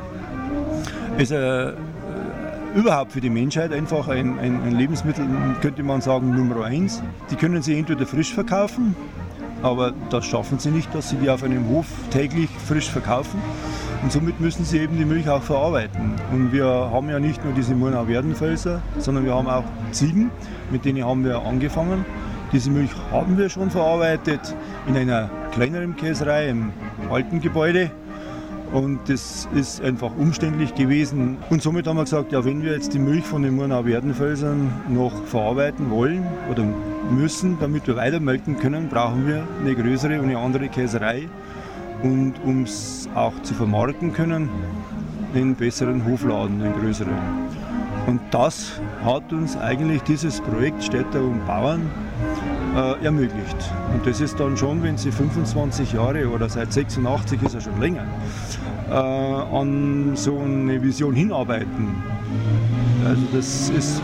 Es ist überhaupt für die Menschheit einfach ein Lebensmittel, könnte man sagen, Nummer 1. Die können sie entweder frisch verkaufen, aber das schaffen sie nicht, dass sie die auf einem Hof täglich frisch verkaufen. Und somit müssen sie eben die Milch auch verarbeiten. Und wir haben ja nicht nur diese Murnau-Werdenfelser, sondern wir haben auch Ziegen, mit denen haben wir angefangen. Diese Milch haben wir schon verarbeitet in einer kleineren Käserei im alten Gebäude. Und das ist einfach umständlich gewesen. Und somit haben wir gesagt, ja, wenn wir jetzt die Milch von den Murnau-Werdenfelsern noch verarbeiten wollen oder müssen, damit wir weiter melken können, brauchen wir eine größere und eine andere Käserei. Und um es auch zu vermarkten können, einen besseren Hofladen, einen größeren. Und das hat uns eigentlich dieses Projekt Städter und Bauern ermöglicht. Und das ist dann schon, wenn Sie 25 Jahre oder seit 86 ist ja schon länger, an so eine Vision hinarbeiten. Also das ist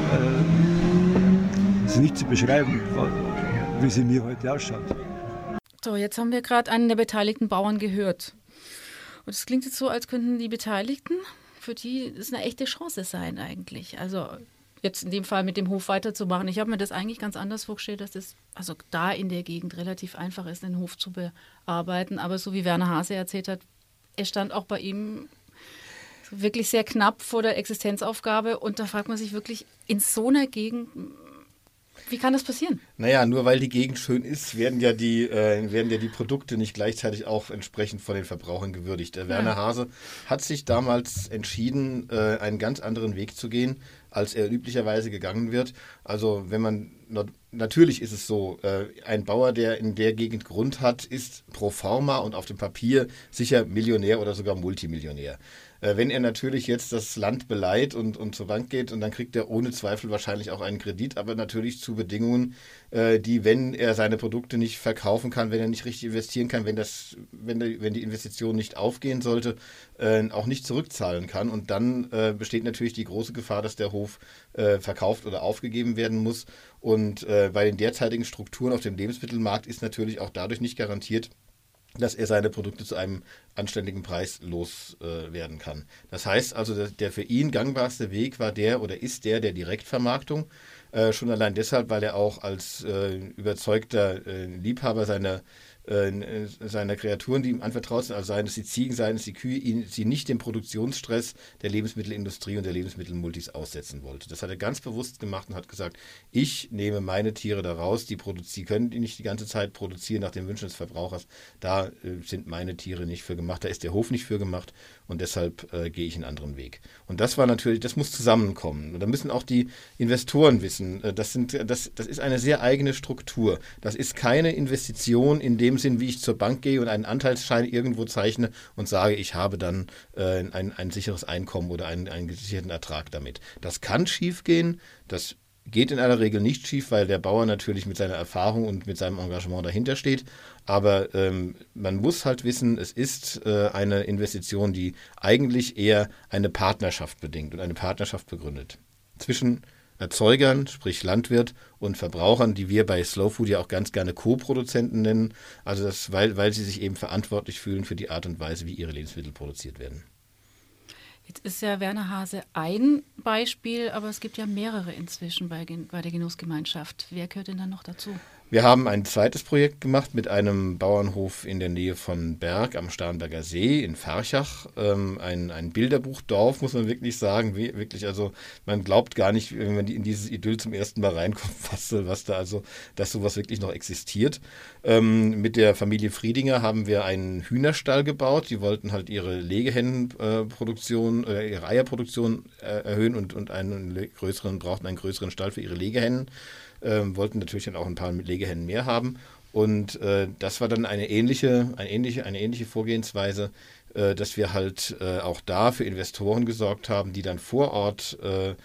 nicht zu beschreiben, wie sie mir heute ausschaut. So, jetzt haben wir gerade einen der beteiligten Bauern gehört. Und es klingt jetzt so, als könnten die Beteiligten, für die es eine echte Chance sein eigentlich. Also jetzt in dem Fall mit dem Hof weiterzumachen. Ich habe mir das eigentlich ganz anders vorgestellt, dass das also da in der Gegend relativ einfach ist, den Hof zu bearbeiten. Aber so wie Werner Haase erzählt hat, er stand auch bei ihm wirklich sehr knapp vor der Existenzaufgabe. Und da fragt man sich wirklich, in so einer Gegend, wie kann das passieren? Naja, nur weil die Gegend schön ist, werden ja die Produkte nicht gleichzeitig auch entsprechend von den Verbrauchern gewürdigt. Der Werner Haase hat sich damals entschieden, einen ganz anderen Weg zu gehen, als er üblicherweise gegangen wird. Also natürlich ist es so, ein Bauer, der in der Gegend Grund hat, ist pro forma und auf dem Papier sicher Millionär oder sogar Multimillionär. Wenn er natürlich jetzt das Land beleiht und zur Bank geht, und dann kriegt er ohne Zweifel wahrscheinlich auch einen Kredit, aber natürlich zu Bedingungen, die, wenn er seine Produkte nicht verkaufen kann, wenn er nicht richtig investieren kann, wenn die Investition nicht aufgehen sollte, auch nicht zurückzahlen kann. Und dann besteht natürlich die große Gefahr, dass der Hof verkauft oder aufgegeben werden muss. Und bei den derzeitigen Strukturen auf dem Lebensmittelmarkt ist natürlich auch dadurch nicht garantiert, dass er seine Produkte zu einem anständigen Preis loswerden kann. Das heißt also, der für ihn gangbarste Weg war ist der Direktvermarktung. Schon allein deshalb, weil er auch als überzeugter Liebhaber seiner Kreaturen, die ihm anvertraut sind, also seien es die Ziegen, seien es die Kühe, sie nicht dem Produktionsstress der Lebensmittelindustrie und der Lebensmittelmultis aussetzen wollte. Das hat er ganz bewusst gemacht und hat gesagt, ich nehme meine Tiere da raus, die können die nicht die ganze Zeit produzieren nach den Wünschen des Verbrauchers, da sind meine Tiere nicht für gemacht, da ist der Hof nicht für gemacht und deshalb gehe ich einen anderen Weg. Und das muss zusammenkommen. Und da müssen auch die Investoren wissen, das ist eine sehr eigene Struktur. Das ist keine Investition in dem Sinn, wie ich zur Bank gehe und einen Anteilsschein irgendwo zeichne und sage, ich habe dann ein sicheres Einkommen oder einen gesicherten Ertrag damit. Das kann schiefgehen, das Geht in aller Regel nicht schief, weil der Bauer natürlich mit seiner Erfahrung und mit seinem Engagement dahinter steht. Aber man muss halt wissen, es ist eine Investition, die eigentlich eher eine Partnerschaft bedingt und eine Partnerschaft begründet. Zwischen Erzeugern, sprich Landwirt, und Verbrauchern, die wir bei Slow Food ja auch ganz gerne Co-Produzenten nennen. Also weil sie sich eben verantwortlich fühlen für die Art und Weise, wie ihre Lebensmittel produziert werden. Jetzt ist ja Werner Hase ein Beispiel, aber es gibt ja mehrere inzwischen bei der Genussgemeinschaft. Wer gehört denn dann noch dazu? Wir haben ein zweites Projekt gemacht mit einem Bauernhof in der Nähe von Berg am Starnberger See in Farchach. Ein Bilderbuchdorf, muss man wirklich sagen. Wirklich, also man glaubt gar nicht, wenn man in dieses Idyll zum ersten Mal reinkommt, dass sowas wirklich noch existiert. Mit der Familie Friedinger haben wir einen Hühnerstall gebaut. Die wollten halt ihre Legehennenproduktion, ihre Eierproduktion erhöhen und brauchten einen größeren Stall für ihre Legehennen. Wollten natürlich dann auch ein paar Legehennen mehr haben. Und das war dann eine ähnliche Vorgehensweise, dass wir halt auch da für Investoren gesorgt haben, die dann vor Ort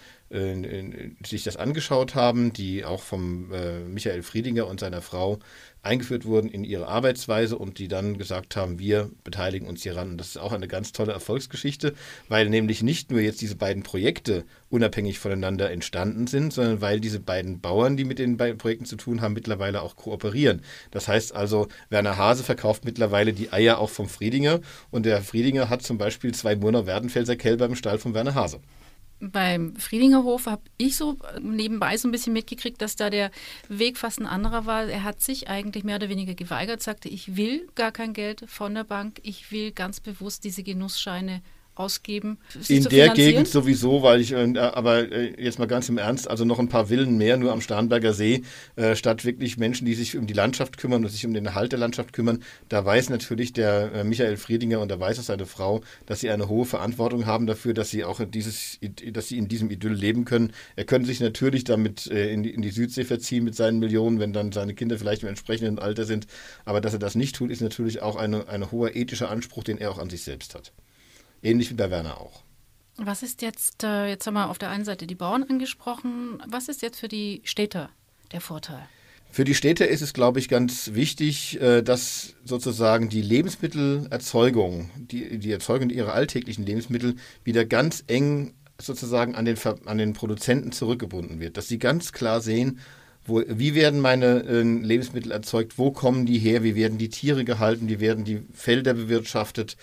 sich das angeschaut haben, die auch vom Michael Friedinger und seiner Frau eingeführt wurden in ihre Arbeitsweise und die dann gesagt haben, wir beteiligen uns hieran. Und das ist auch eine ganz tolle Erfolgsgeschichte, weil nämlich nicht nur jetzt diese beiden Projekte unabhängig voneinander entstanden sind, sondern weil diese beiden Bauern, die mit den beiden Projekten zu tun haben, mittlerweile auch kooperieren. Das heißt also, Werner Hase verkauft mittlerweile die Eier auch vom Friedinger und der Friedinger hat zum Beispiel 2 Murnau-Werdenfelser Kälber im Stall von Werner Hase. Beim Friedingerhof habe ich so nebenbei so ein bisschen mitgekriegt, dass da der Weg fast ein anderer war. Er hat sich eigentlich mehr oder weniger geweigert, sagte, ich will gar kein Geld von der Bank, ich will ganz bewusst diese Genussscheine ausgeben. In der Gegend sowieso, weil aber jetzt mal ganz im Ernst, also noch ein paar Villen mehr nur am Starnberger See, statt wirklich Menschen, die sich um die Landschaft kümmern und sich um den Erhalt der Landschaft kümmern. Da weiß natürlich der Michael Friedinger und da weiß auch seine Frau, dass sie eine hohe Verantwortung haben dafür, dass sie auch dass sie in diesem Idyll leben können. Er könnte sich natürlich damit in die Südsee verziehen mit seinen Millionen, wenn dann seine Kinder vielleicht im entsprechenden Alter sind. Aber dass er das nicht tut, ist natürlich auch ein hoher ethischer Anspruch, den er auch an sich selbst hat. Ähnlich wie bei Werner auch. Was ist jetzt haben wir auf der einen Seite die Bauern angesprochen, was ist jetzt für die Städter der Vorteil? Für die Städter ist es, glaube ich, ganz wichtig, dass sozusagen die Lebensmittelerzeugung, die Erzeugung ihrer alltäglichen Lebensmittel wieder ganz eng sozusagen an den Produzenten zurückgebunden wird. Dass sie ganz klar sehen, wie werden meine Lebensmittel erzeugt, wo kommen die her, wie werden die Tiere gehalten, wie werden die Felder bewirtschaftet.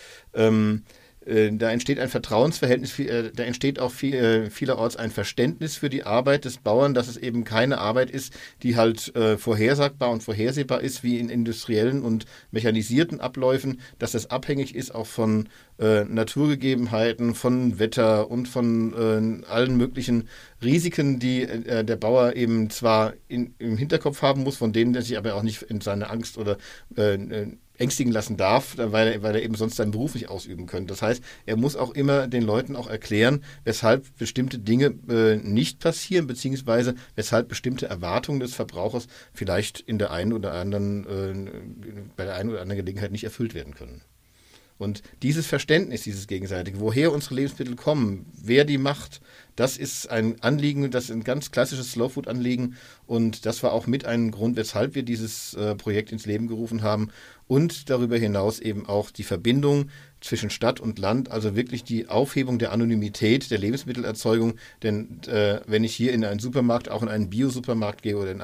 Da entsteht ein Vertrauensverhältnis, da entsteht auch vielerorts ein Verständnis für die Arbeit des Bauern, dass es eben keine Arbeit ist, die halt vorhersagbar und vorhersehbar ist, wie in industriellen und mechanisierten Abläufen, dass das abhängig ist auch von Naturgegebenheiten, von Wetter und von allen möglichen Risiken, die der Bauer eben zwar im Hinterkopf haben muss, von denen er sich aber auch nicht in seine Angst oder ängstigen lassen darf, weil er eben sonst seinen Beruf nicht ausüben könnte. Das heißt, er muss auch immer den Leuten auch erklären, weshalb bestimmte Dinge nicht passieren, beziehungsweise weshalb bestimmte Erwartungen des Verbrauchers vielleicht bei der einen oder anderen Gelegenheit nicht erfüllt werden können. Und dieses Verständnis, dieses gegenseitige, woher unsere Lebensmittel kommen, wer die macht, das ist ein Anliegen, das ist ein ganz klassisches Slowfood-Anliegen und das war auch mit ein Grund, weshalb wir dieses Projekt ins Leben gerufen haben und darüber hinaus eben auch die Verbindung zwischen Stadt und Land, also wirklich die Aufhebung der Anonymität der Lebensmittelerzeugung, denn wenn ich hier in einen Supermarkt, auch in einen Bio-Supermarkt gehe oder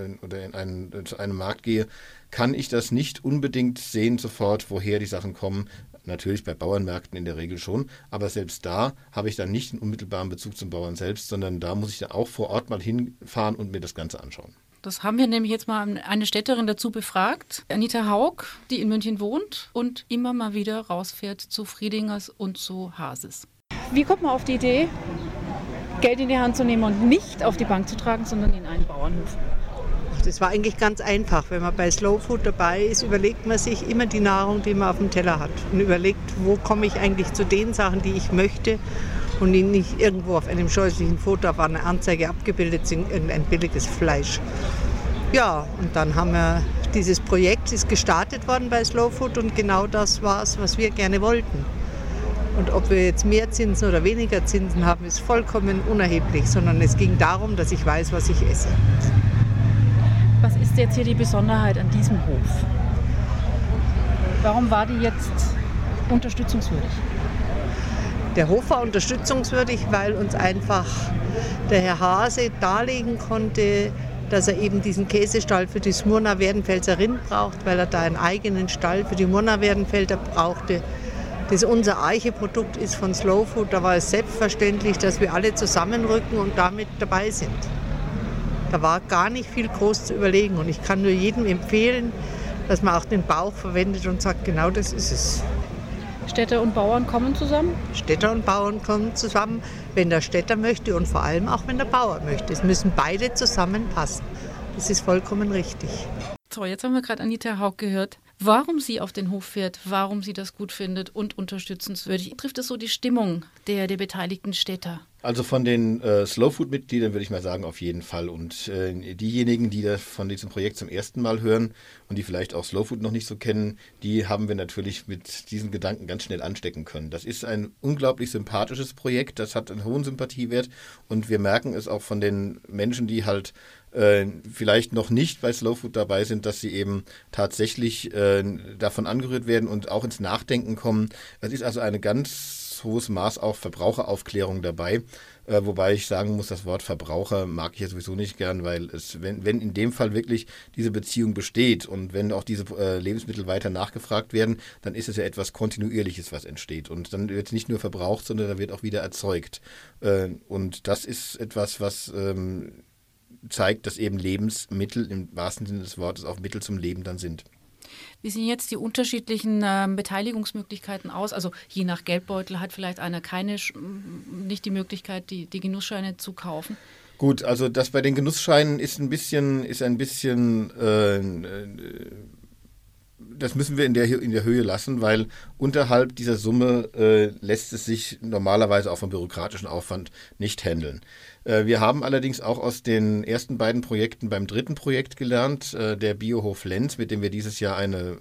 zu einem Markt gehe, kann ich das nicht unbedingt sehen sofort, woher die Sachen kommen. Natürlich bei Bauernmärkten in der Regel schon, aber selbst da habe ich dann nicht einen unmittelbaren Bezug zum Bauern selbst, sondern da muss ich dann auch vor Ort mal hinfahren und mir das Ganze anschauen. Das haben wir nämlich jetzt mal eine Städterin dazu befragt, Anita Haug, die in München wohnt und immer mal wieder rausfährt zu Friedingers und zu Hases. Wie kommt man auf die Idee, Geld in die Hand zu nehmen und nicht auf die Bank zu tragen, sondern in einen Bauernhof? Das war eigentlich ganz einfach. Wenn man bei Slow Food dabei ist, überlegt man sich immer die Nahrung, die man auf dem Teller hat. Und überlegt, wo komme ich eigentlich zu den Sachen, die ich möchte und die nicht irgendwo auf einem scheußlichen Foto auf einer Anzeige abgebildet sind, irgendein billiges Fleisch. Ja, und dann haben wir dieses Projekt, ist gestartet worden bei Slow Food und genau das war es, was wir gerne wollten. Und ob wir jetzt mehr Zinsen oder weniger Zinsen haben, ist vollkommen unerheblich, sondern es ging darum, dass ich weiß, was ich esse. Was ist jetzt hier die Besonderheit an diesem Hof? Warum war die jetzt unterstützungswürdig? Der Hof war unterstützungswürdig, weil uns einfach der Herr Hase darlegen konnte, dass er eben diesen Käsestall für die Smyrna Werdenfelser Rind braucht, weil er da einen eigenen Stall für die Murner Werdenfelder brauchte. Das unser Arche-Produkt ist von Slow Food. Da war es selbstverständlich, dass wir alle zusammenrücken und damit dabei sind. Da war gar nicht viel groß zu überlegen. Und ich kann nur jedem empfehlen, dass man auch den Bauch verwendet und sagt, genau das ist es. Städter und Bauern kommen zusammen? Städter und Bauern kommen zusammen, wenn der Städter möchte und vor allem auch, wenn der Bauer möchte. Es müssen beide zusammenpassen. Das ist vollkommen richtig. So, jetzt haben wir gerade Anita Haug gehört, warum sie auf den Hof fährt, warum sie das gut findet und unterstützenswürdig. Trifft es so die Stimmung der beteiligten Städter? Also von den Slow-Food-Mitgliedern würde ich mal sagen, auf jeden Fall. Und diejenigen, die das von diesem Projekt zum ersten Mal hören und die vielleicht auch Slow-Food noch nicht so kennen, die haben wir natürlich mit diesen Gedanken ganz schnell anstecken können. Das ist ein unglaublich sympathisches Projekt, das hat einen hohen Sympathiewert und wir merken es auch von den Menschen, die halt vielleicht noch nicht bei Slow Food dabei sind, dass sie eben tatsächlich davon angerührt werden und auch ins Nachdenken kommen. Es ist also ein ganz hohes Maß auch Verbraucheraufklärung dabei, wobei ich sagen muss, das Wort Verbraucher mag ich ja sowieso nicht gern, weil es, wenn in dem Fall wirklich diese Beziehung besteht und wenn auch diese Lebensmittel weiter nachgefragt werden, dann ist es ja etwas Kontinuierliches, was entsteht und dann wird nicht nur verbraucht, sondern da wird auch wieder erzeugt und das ist etwas, was zeigt, dass eben Lebensmittel im wahrsten Sinne des Wortes auch Mittel zum Leben dann sind. Wie sehen jetzt die unterschiedlichen Beteiligungsmöglichkeiten aus? Also je nach Geldbeutel hat vielleicht einer nicht die Möglichkeit, die Genussscheine zu kaufen. Gut, also das bei den Genussscheinen ist ein bisschen das müssen wir in der Höhe lassen, weil unterhalb dieser Summe lässt es sich normalerweise auch vom bürokratischen Aufwand nicht handeln. Wir haben allerdings auch aus den ersten beiden Projekten beim dritten Projekt gelernt, der Biohof Lenz, mit dem wir dieses Jahr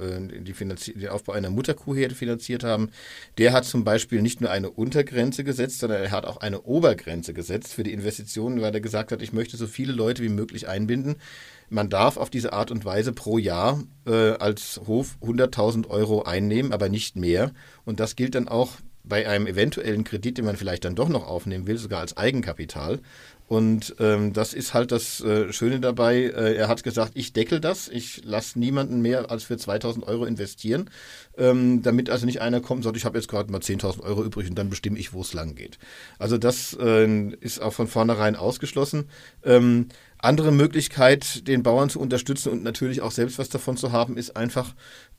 den Aufbau einer Mutterkuhherde finanziert haben. Der hat zum Beispiel nicht nur eine Untergrenze gesetzt, sondern er hat auch eine Obergrenze gesetzt für die Investitionen, weil er gesagt hat, ich möchte so viele Leute wie möglich einbinden. Man darf auf diese Art und Weise pro Jahr als Hof 100.000 Euro einnehmen, aber nicht mehr. Und das gilt dann auch bei einem eventuellen Kredit, den man vielleicht dann doch noch aufnehmen will, sogar als Eigenkapital. Und das ist halt das Schöne dabei. Er hat gesagt, ich deckel das, ich lasse niemanden mehr als für 2.000 Euro investieren, damit also nicht einer kommt und sagt, ich habe jetzt gerade mal 10.000 Euro übrig und dann bestimme ich, wo es lang geht. Also das ist auch von vornherein ausgeschlossen. Andere Möglichkeit, den Bauern zu unterstützen und natürlich auch selbst was davon zu haben, ist einfach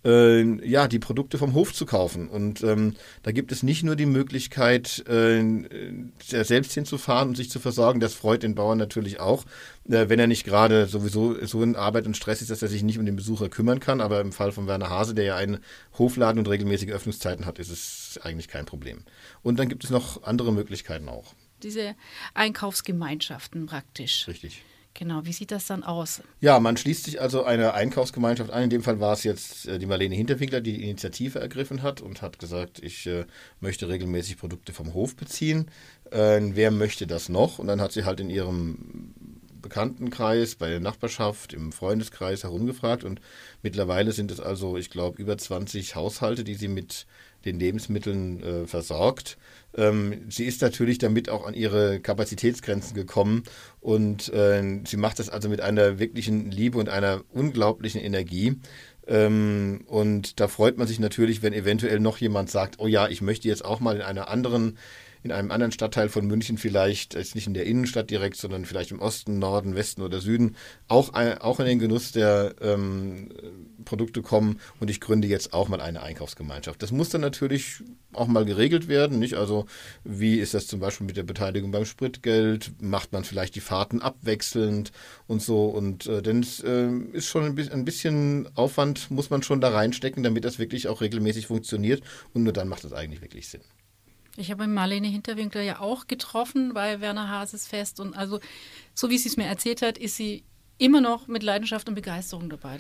die Produkte vom Hof zu kaufen. Und da gibt es nicht nur die Möglichkeit, selbst hinzufahren und sich zu versorgen. Das freut den Bauern natürlich auch, wenn er nicht gerade sowieso so in Arbeit und Stress ist, dass er sich nicht um den Besucher kümmern kann. Aber im Fall von Werner Hase, der ja einen Hofladen und regelmäßige Öffnungszeiten hat, ist es eigentlich kein Problem. Und dann gibt es noch andere Möglichkeiten auch. Diese Einkaufsgemeinschaften praktisch. Richtig. Genau, wie sieht das dann aus? Ja, man schließt sich also einer Einkaufsgemeinschaft an. In dem Fall war es jetzt die Marlene Hinterwinkler, die Initiative ergriffen hat und hat gesagt, ich möchte regelmäßig Produkte vom Hof beziehen. Wer möchte das noch? Und dann hat sie halt in ihrem Bekanntenkreis, bei der Nachbarschaft, im Freundeskreis herumgefragt und mittlerweile sind es also, ich glaube, über 20 Haushalte, die sie mit den Lebensmitteln versorgt. Sie ist natürlich damit auch an ihre Kapazitätsgrenzen gekommen und sie macht das also mit einer wirklichen Liebe und einer unglaublichen Energie. Und da freut man sich natürlich, wenn eventuell noch jemand sagt, oh ja, ich möchte jetzt auch mal in einem anderen Stadtteil von München vielleicht, jetzt nicht in der Innenstadt direkt, sondern vielleicht im Osten, Norden, Westen oder Süden, auch in den Genuss der Produkte kommen und ich gründe jetzt auch mal eine Einkaufsgemeinschaft. Das muss dann natürlich auch mal geregelt werden, nicht? Also wie ist das zum Beispiel mit der Beteiligung beim Spritgeld? Macht man vielleicht die Fahrten abwechselnd und so? Und denn es ist schon ein bisschen Aufwand, muss man schon da reinstecken, damit das wirklich auch regelmäßig funktioniert und nur dann macht es eigentlich wirklich Sinn. Ich habe Marlene Hinterwinkler ja auch getroffen bei Werner Hases Fest und also, so wie sie es mir erzählt hat, ist sie immer noch mit Leidenschaft und Begeisterung dabei.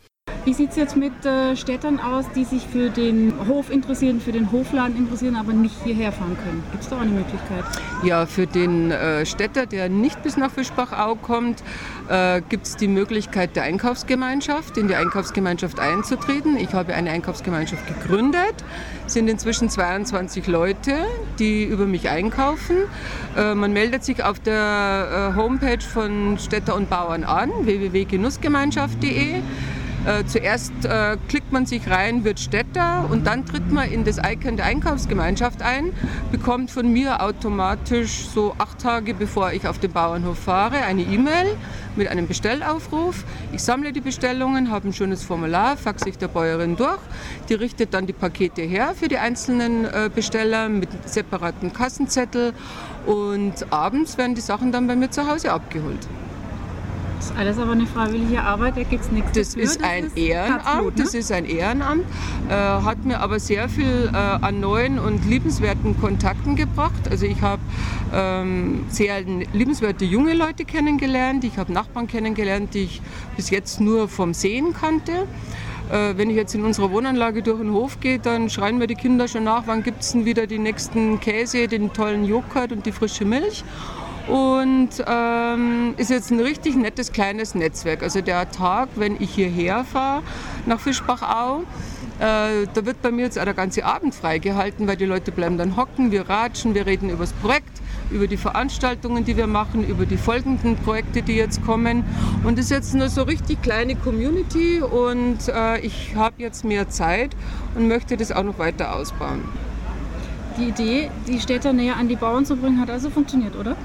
Wie sieht es jetzt mit Städtern aus, die sich für den Hof interessieren, für den Hofladen interessieren, aber nicht hierher fahren können? Gibt es da auch eine Möglichkeit? Ja, für den Städter, der nicht bis nach Fischbachau kommt, gibt es die Möglichkeit der Einkaufsgemeinschaft, in die Einkaufsgemeinschaft einzutreten. Ich habe eine Einkaufsgemeinschaft gegründet, es sind inzwischen 22 Leute, die über mich einkaufen. Man meldet sich auf der Homepage von Städter und Bauern an, www.genussgemeinschaft.de. Zuerst klickt man sich rein, wird Städter und dann tritt man in das Icon der Einkaufsgemeinschaft ein, bekommt von mir automatisch so 8 Tage bevor ich auf den Bauernhof fahre eine E-Mail mit einem Bestellaufruf. Ich sammle die Bestellungen, habe ein schönes Formular, faxe ich der Bäuerin durch. Die richtet dann die Pakete her für die einzelnen Besteller mit separaten Kassenzettel und abends werden die Sachen dann bei mir zu Hause abgeholt. Das ist alles aber eine freiwillige Arbeit, da gibt es nichts Das dafür. ist ein Ehrenamt, Herzblut, ne? das ist ein Ehrenamt, hat mir aber sehr viel an neuen und liebenswerten Kontakten gebracht. Also ich habe sehr liebenswerte junge Leute kennengelernt, ich habe Nachbarn kennengelernt, die ich bis jetzt nur vom Sehen kannte. Wenn ich jetzt in unserer Wohnanlage durch den Hof gehe, dann schreien mir die Kinder schon nach, wann gibt es denn wieder die nächsten Käse, den tollen Joghurt und die frische Milch. Und ist jetzt ein richtig nettes kleines Netzwerk. Also der Tag, wenn ich hierher fahre nach Fischbachau, da wird bei mir jetzt auch der ganze Abend freigehalten, weil die Leute bleiben dann hocken, wir ratschen, wir reden über das Projekt, über die Veranstaltungen, die wir machen, über die folgenden Projekte, die jetzt kommen. Und das ist jetzt nur so richtig kleine Community und ich habe jetzt mehr Zeit und möchte das auch noch weiter ausbauen. Die Idee, die Städter näher an die Bauern zu bringen, hat also funktioniert, oder?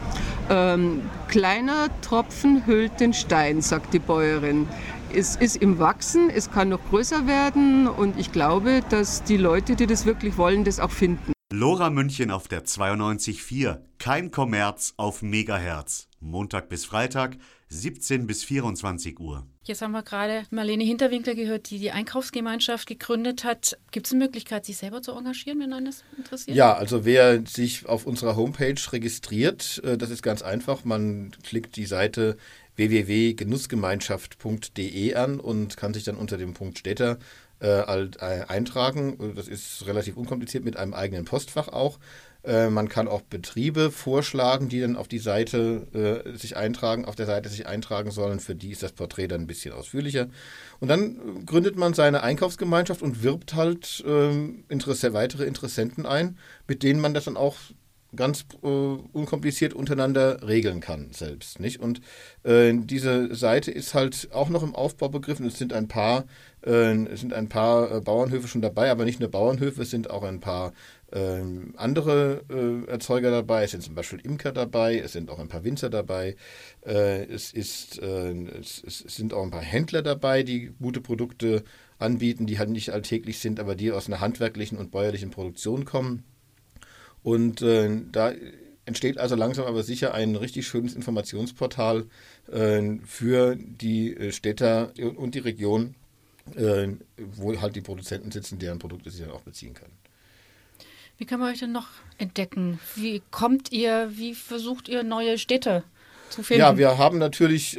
Kleiner Tropfen hüllt den Stein, sagt die Bäuerin. Es ist im Wachsen, es kann noch größer werden und ich glaube, dass die Leute, die das wirklich wollen, das auch finden. Lora München auf der 92.4. Kein Kommerz auf Megahertz. Montag bis Freitag, 17 bis 24 Uhr. Jetzt haben wir gerade Marlene Hinterwinkler gehört, die die Einkaufsgemeinschaft gegründet hat. Gibt es eine Möglichkeit, sich selber zu engagieren, wenn einen das interessiert? Ja, also wer sich auf unserer Homepage registriert, das ist ganz einfach. Man klickt die Seite www.genussgemeinschaft.de an und kann sich dann unter dem Punkt Städter eintragen. Das ist relativ unkompliziert mit einem eigenen Postfach auch. Man kann auch Betriebe vorschlagen, die dann auf die Seite sich eintragen sollen. Für die ist das Porträt dann ein bisschen ausführlicher. Und dann gründet man seine Einkaufsgemeinschaft und wirbt halt weitere Interessenten ein, mit denen man das dann auch ganz unkompliziert untereinander regeln kann selbst, nicht? Und diese Seite ist halt auch noch im Aufbau begriffen. Es sind ein paar Bauernhöfe schon dabei, aber nicht nur Bauernhöfe, es sind auch ein paar andere Erzeuger dabei. Es sind zum Beispiel Imker dabei, es sind auch ein paar Winzer dabei, es sind auch ein paar Händler dabei, die gute Produkte anbieten, die halt nicht alltäglich sind, aber die aus einer handwerklichen und bäuerlichen Produktion kommen. Und da entsteht also langsam aber sicher ein richtig schönes Informationsportal für die Städter und die Region, wo halt die Produzenten sitzen, deren Produkte sie dann auch beziehen können. Wie kann man euch denn noch entdecken? Wie versucht ihr neue Städte zu finden? Ja, wir haben natürlich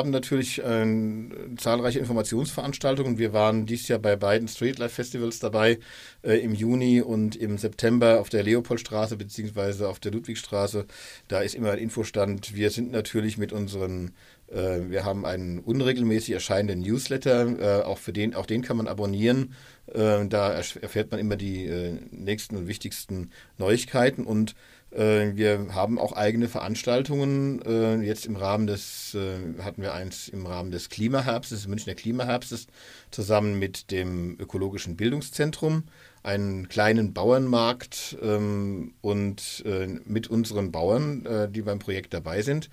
zahlreiche Informationsveranstaltungen. Wir waren dieses Jahr bei beiden Streetlife Festivals dabei, im Juni und im September auf der Leopoldstraße bzw. auf der Ludwigstraße. Da ist immer ein Infostand. Wir sind natürlich mit wir haben einen unregelmäßig erscheinenden Newsletter, auch den kann man abonnieren. Da erfährt man immer die nächsten und wichtigsten Neuigkeiten und wir haben auch eigene Veranstaltungen. Jetzt hatten wir eins im Rahmen des Klimaherbstes, des Münchner Klimaherbstes, zusammen mit dem Ökologischen Bildungszentrum, einen kleinen Bauernmarkt und mit unseren Bauern, die beim Projekt dabei sind.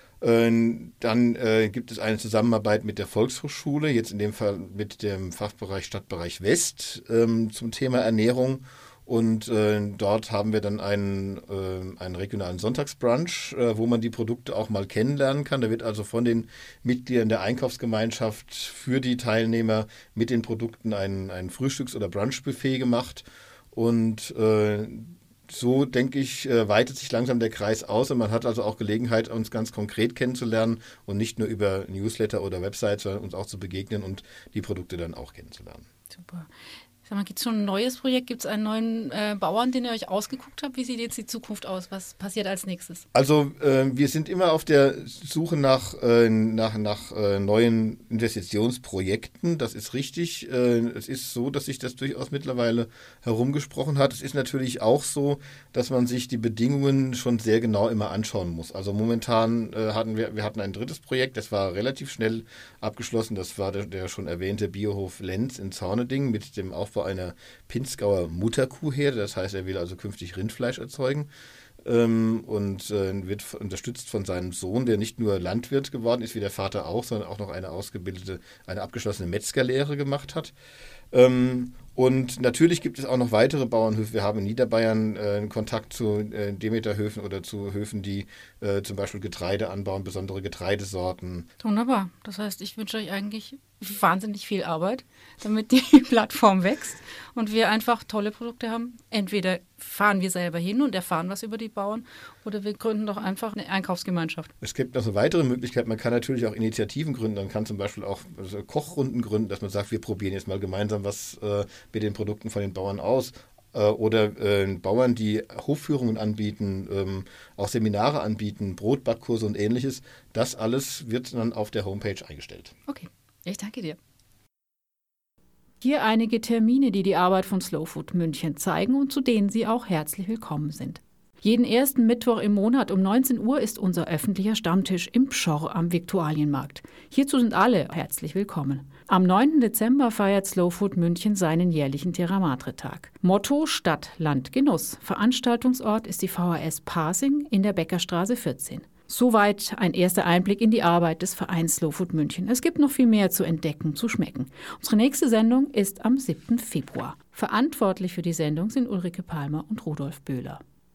Dann gibt es eine Zusammenarbeit mit der Volkshochschule, jetzt in dem Fall mit dem Fachbereich Stadtbereich West zum Thema Ernährung. Und dort haben wir dann einen regionalen Sonntagsbrunch, wo man die Produkte auch mal kennenlernen kann. Da wird also von den Mitgliedern der Einkaufsgemeinschaft für die Teilnehmer mit den Produkten ein Frühstücks- oder Brunchbuffet gemacht. Und so, denke ich, weitet sich langsam der Kreis aus und man hat also auch Gelegenheit, uns ganz konkret kennenzulernen und nicht nur über Newsletter oder Websites, sondern uns auch zu begegnen und die Produkte dann auch kennenzulernen. Super. Sag mal, gibt es schon ein neues Projekt? Gibt es einen neuen Bauern, den ihr euch ausgeguckt habt? Wie sieht jetzt die Zukunft aus? Was passiert als nächstes? Also wir sind immer auf der Suche nach neuen Investitionsprojekten. Das ist richtig. Es ist so, dass sich das durchaus mittlerweile herumgesprochen hat. Es ist natürlich auch so, dass man sich die Bedingungen schon sehr genau immer anschauen muss. Also momentan hatten wir ein drittes Projekt, das war relativ schnell abgeschlossen. Das war der schon erwähnte Biohof Lenz in Zorneding mit dem Aufbau einer Pinzgauer Mutterkuhherde. Das heißt, er will also künftig Rindfleisch erzeugen und wird unterstützt von seinem Sohn, der nicht nur Landwirt geworden ist, wie der Vater auch, sondern auch noch eine abgeschlossene Metzgerlehre gemacht hat. Und natürlich gibt es auch noch weitere Bauernhöfe. Wir haben in Niederbayern Kontakt zu Demeterhöfen oder zu Höfen, die zum Beispiel Getreide anbauen, besondere Getreidesorten. Wunderbar. Das heißt, ich wünsche euch eigentlich wahnsinnig viel Arbeit, damit die Plattform wächst und wir einfach tolle Produkte haben. Entweder fahren wir selber hin und erfahren was über die Bauern oder wir gründen doch einfach eine Einkaufsgemeinschaft. Es gibt noch eine weitere Möglichkeit. Man kann natürlich auch Initiativen gründen. Man kann zum Beispiel auch Kochrunden gründen, dass man sagt, wir probieren jetzt mal gemeinsam was mit den Produkten von den Bauern aus. Oder Bauern, die Hofführungen anbieten, auch Seminare anbieten, Brotbackkurse und Ähnliches. Das alles wird dann auf der Homepage eingestellt. Okay, ich danke dir. Hier einige Termine, die die Arbeit von Slow Food München zeigen und zu denen Sie auch herzlich willkommen sind. Jeden ersten Mittwoch im Monat um 19 Uhr ist unser öffentlicher Stammtisch im Pschorr am Viktualienmarkt. Hierzu sind alle herzlich willkommen. Am 9. Dezember feiert Slow Food München seinen jährlichen Theramatre-Tag. Motto Stadt, Land, Genuss. Veranstaltungsort ist die VHS Pasing in der Bäckerstraße 14. Soweit ein erster Einblick in die Arbeit des Vereins Slow Food München. Es gibt noch viel mehr zu entdecken, zu schmecken. Unsere nächste Sendung ist am 7. Februar. Verantwortlich für die Sendung sind Ulrike Palmer und Rudolf Böhler.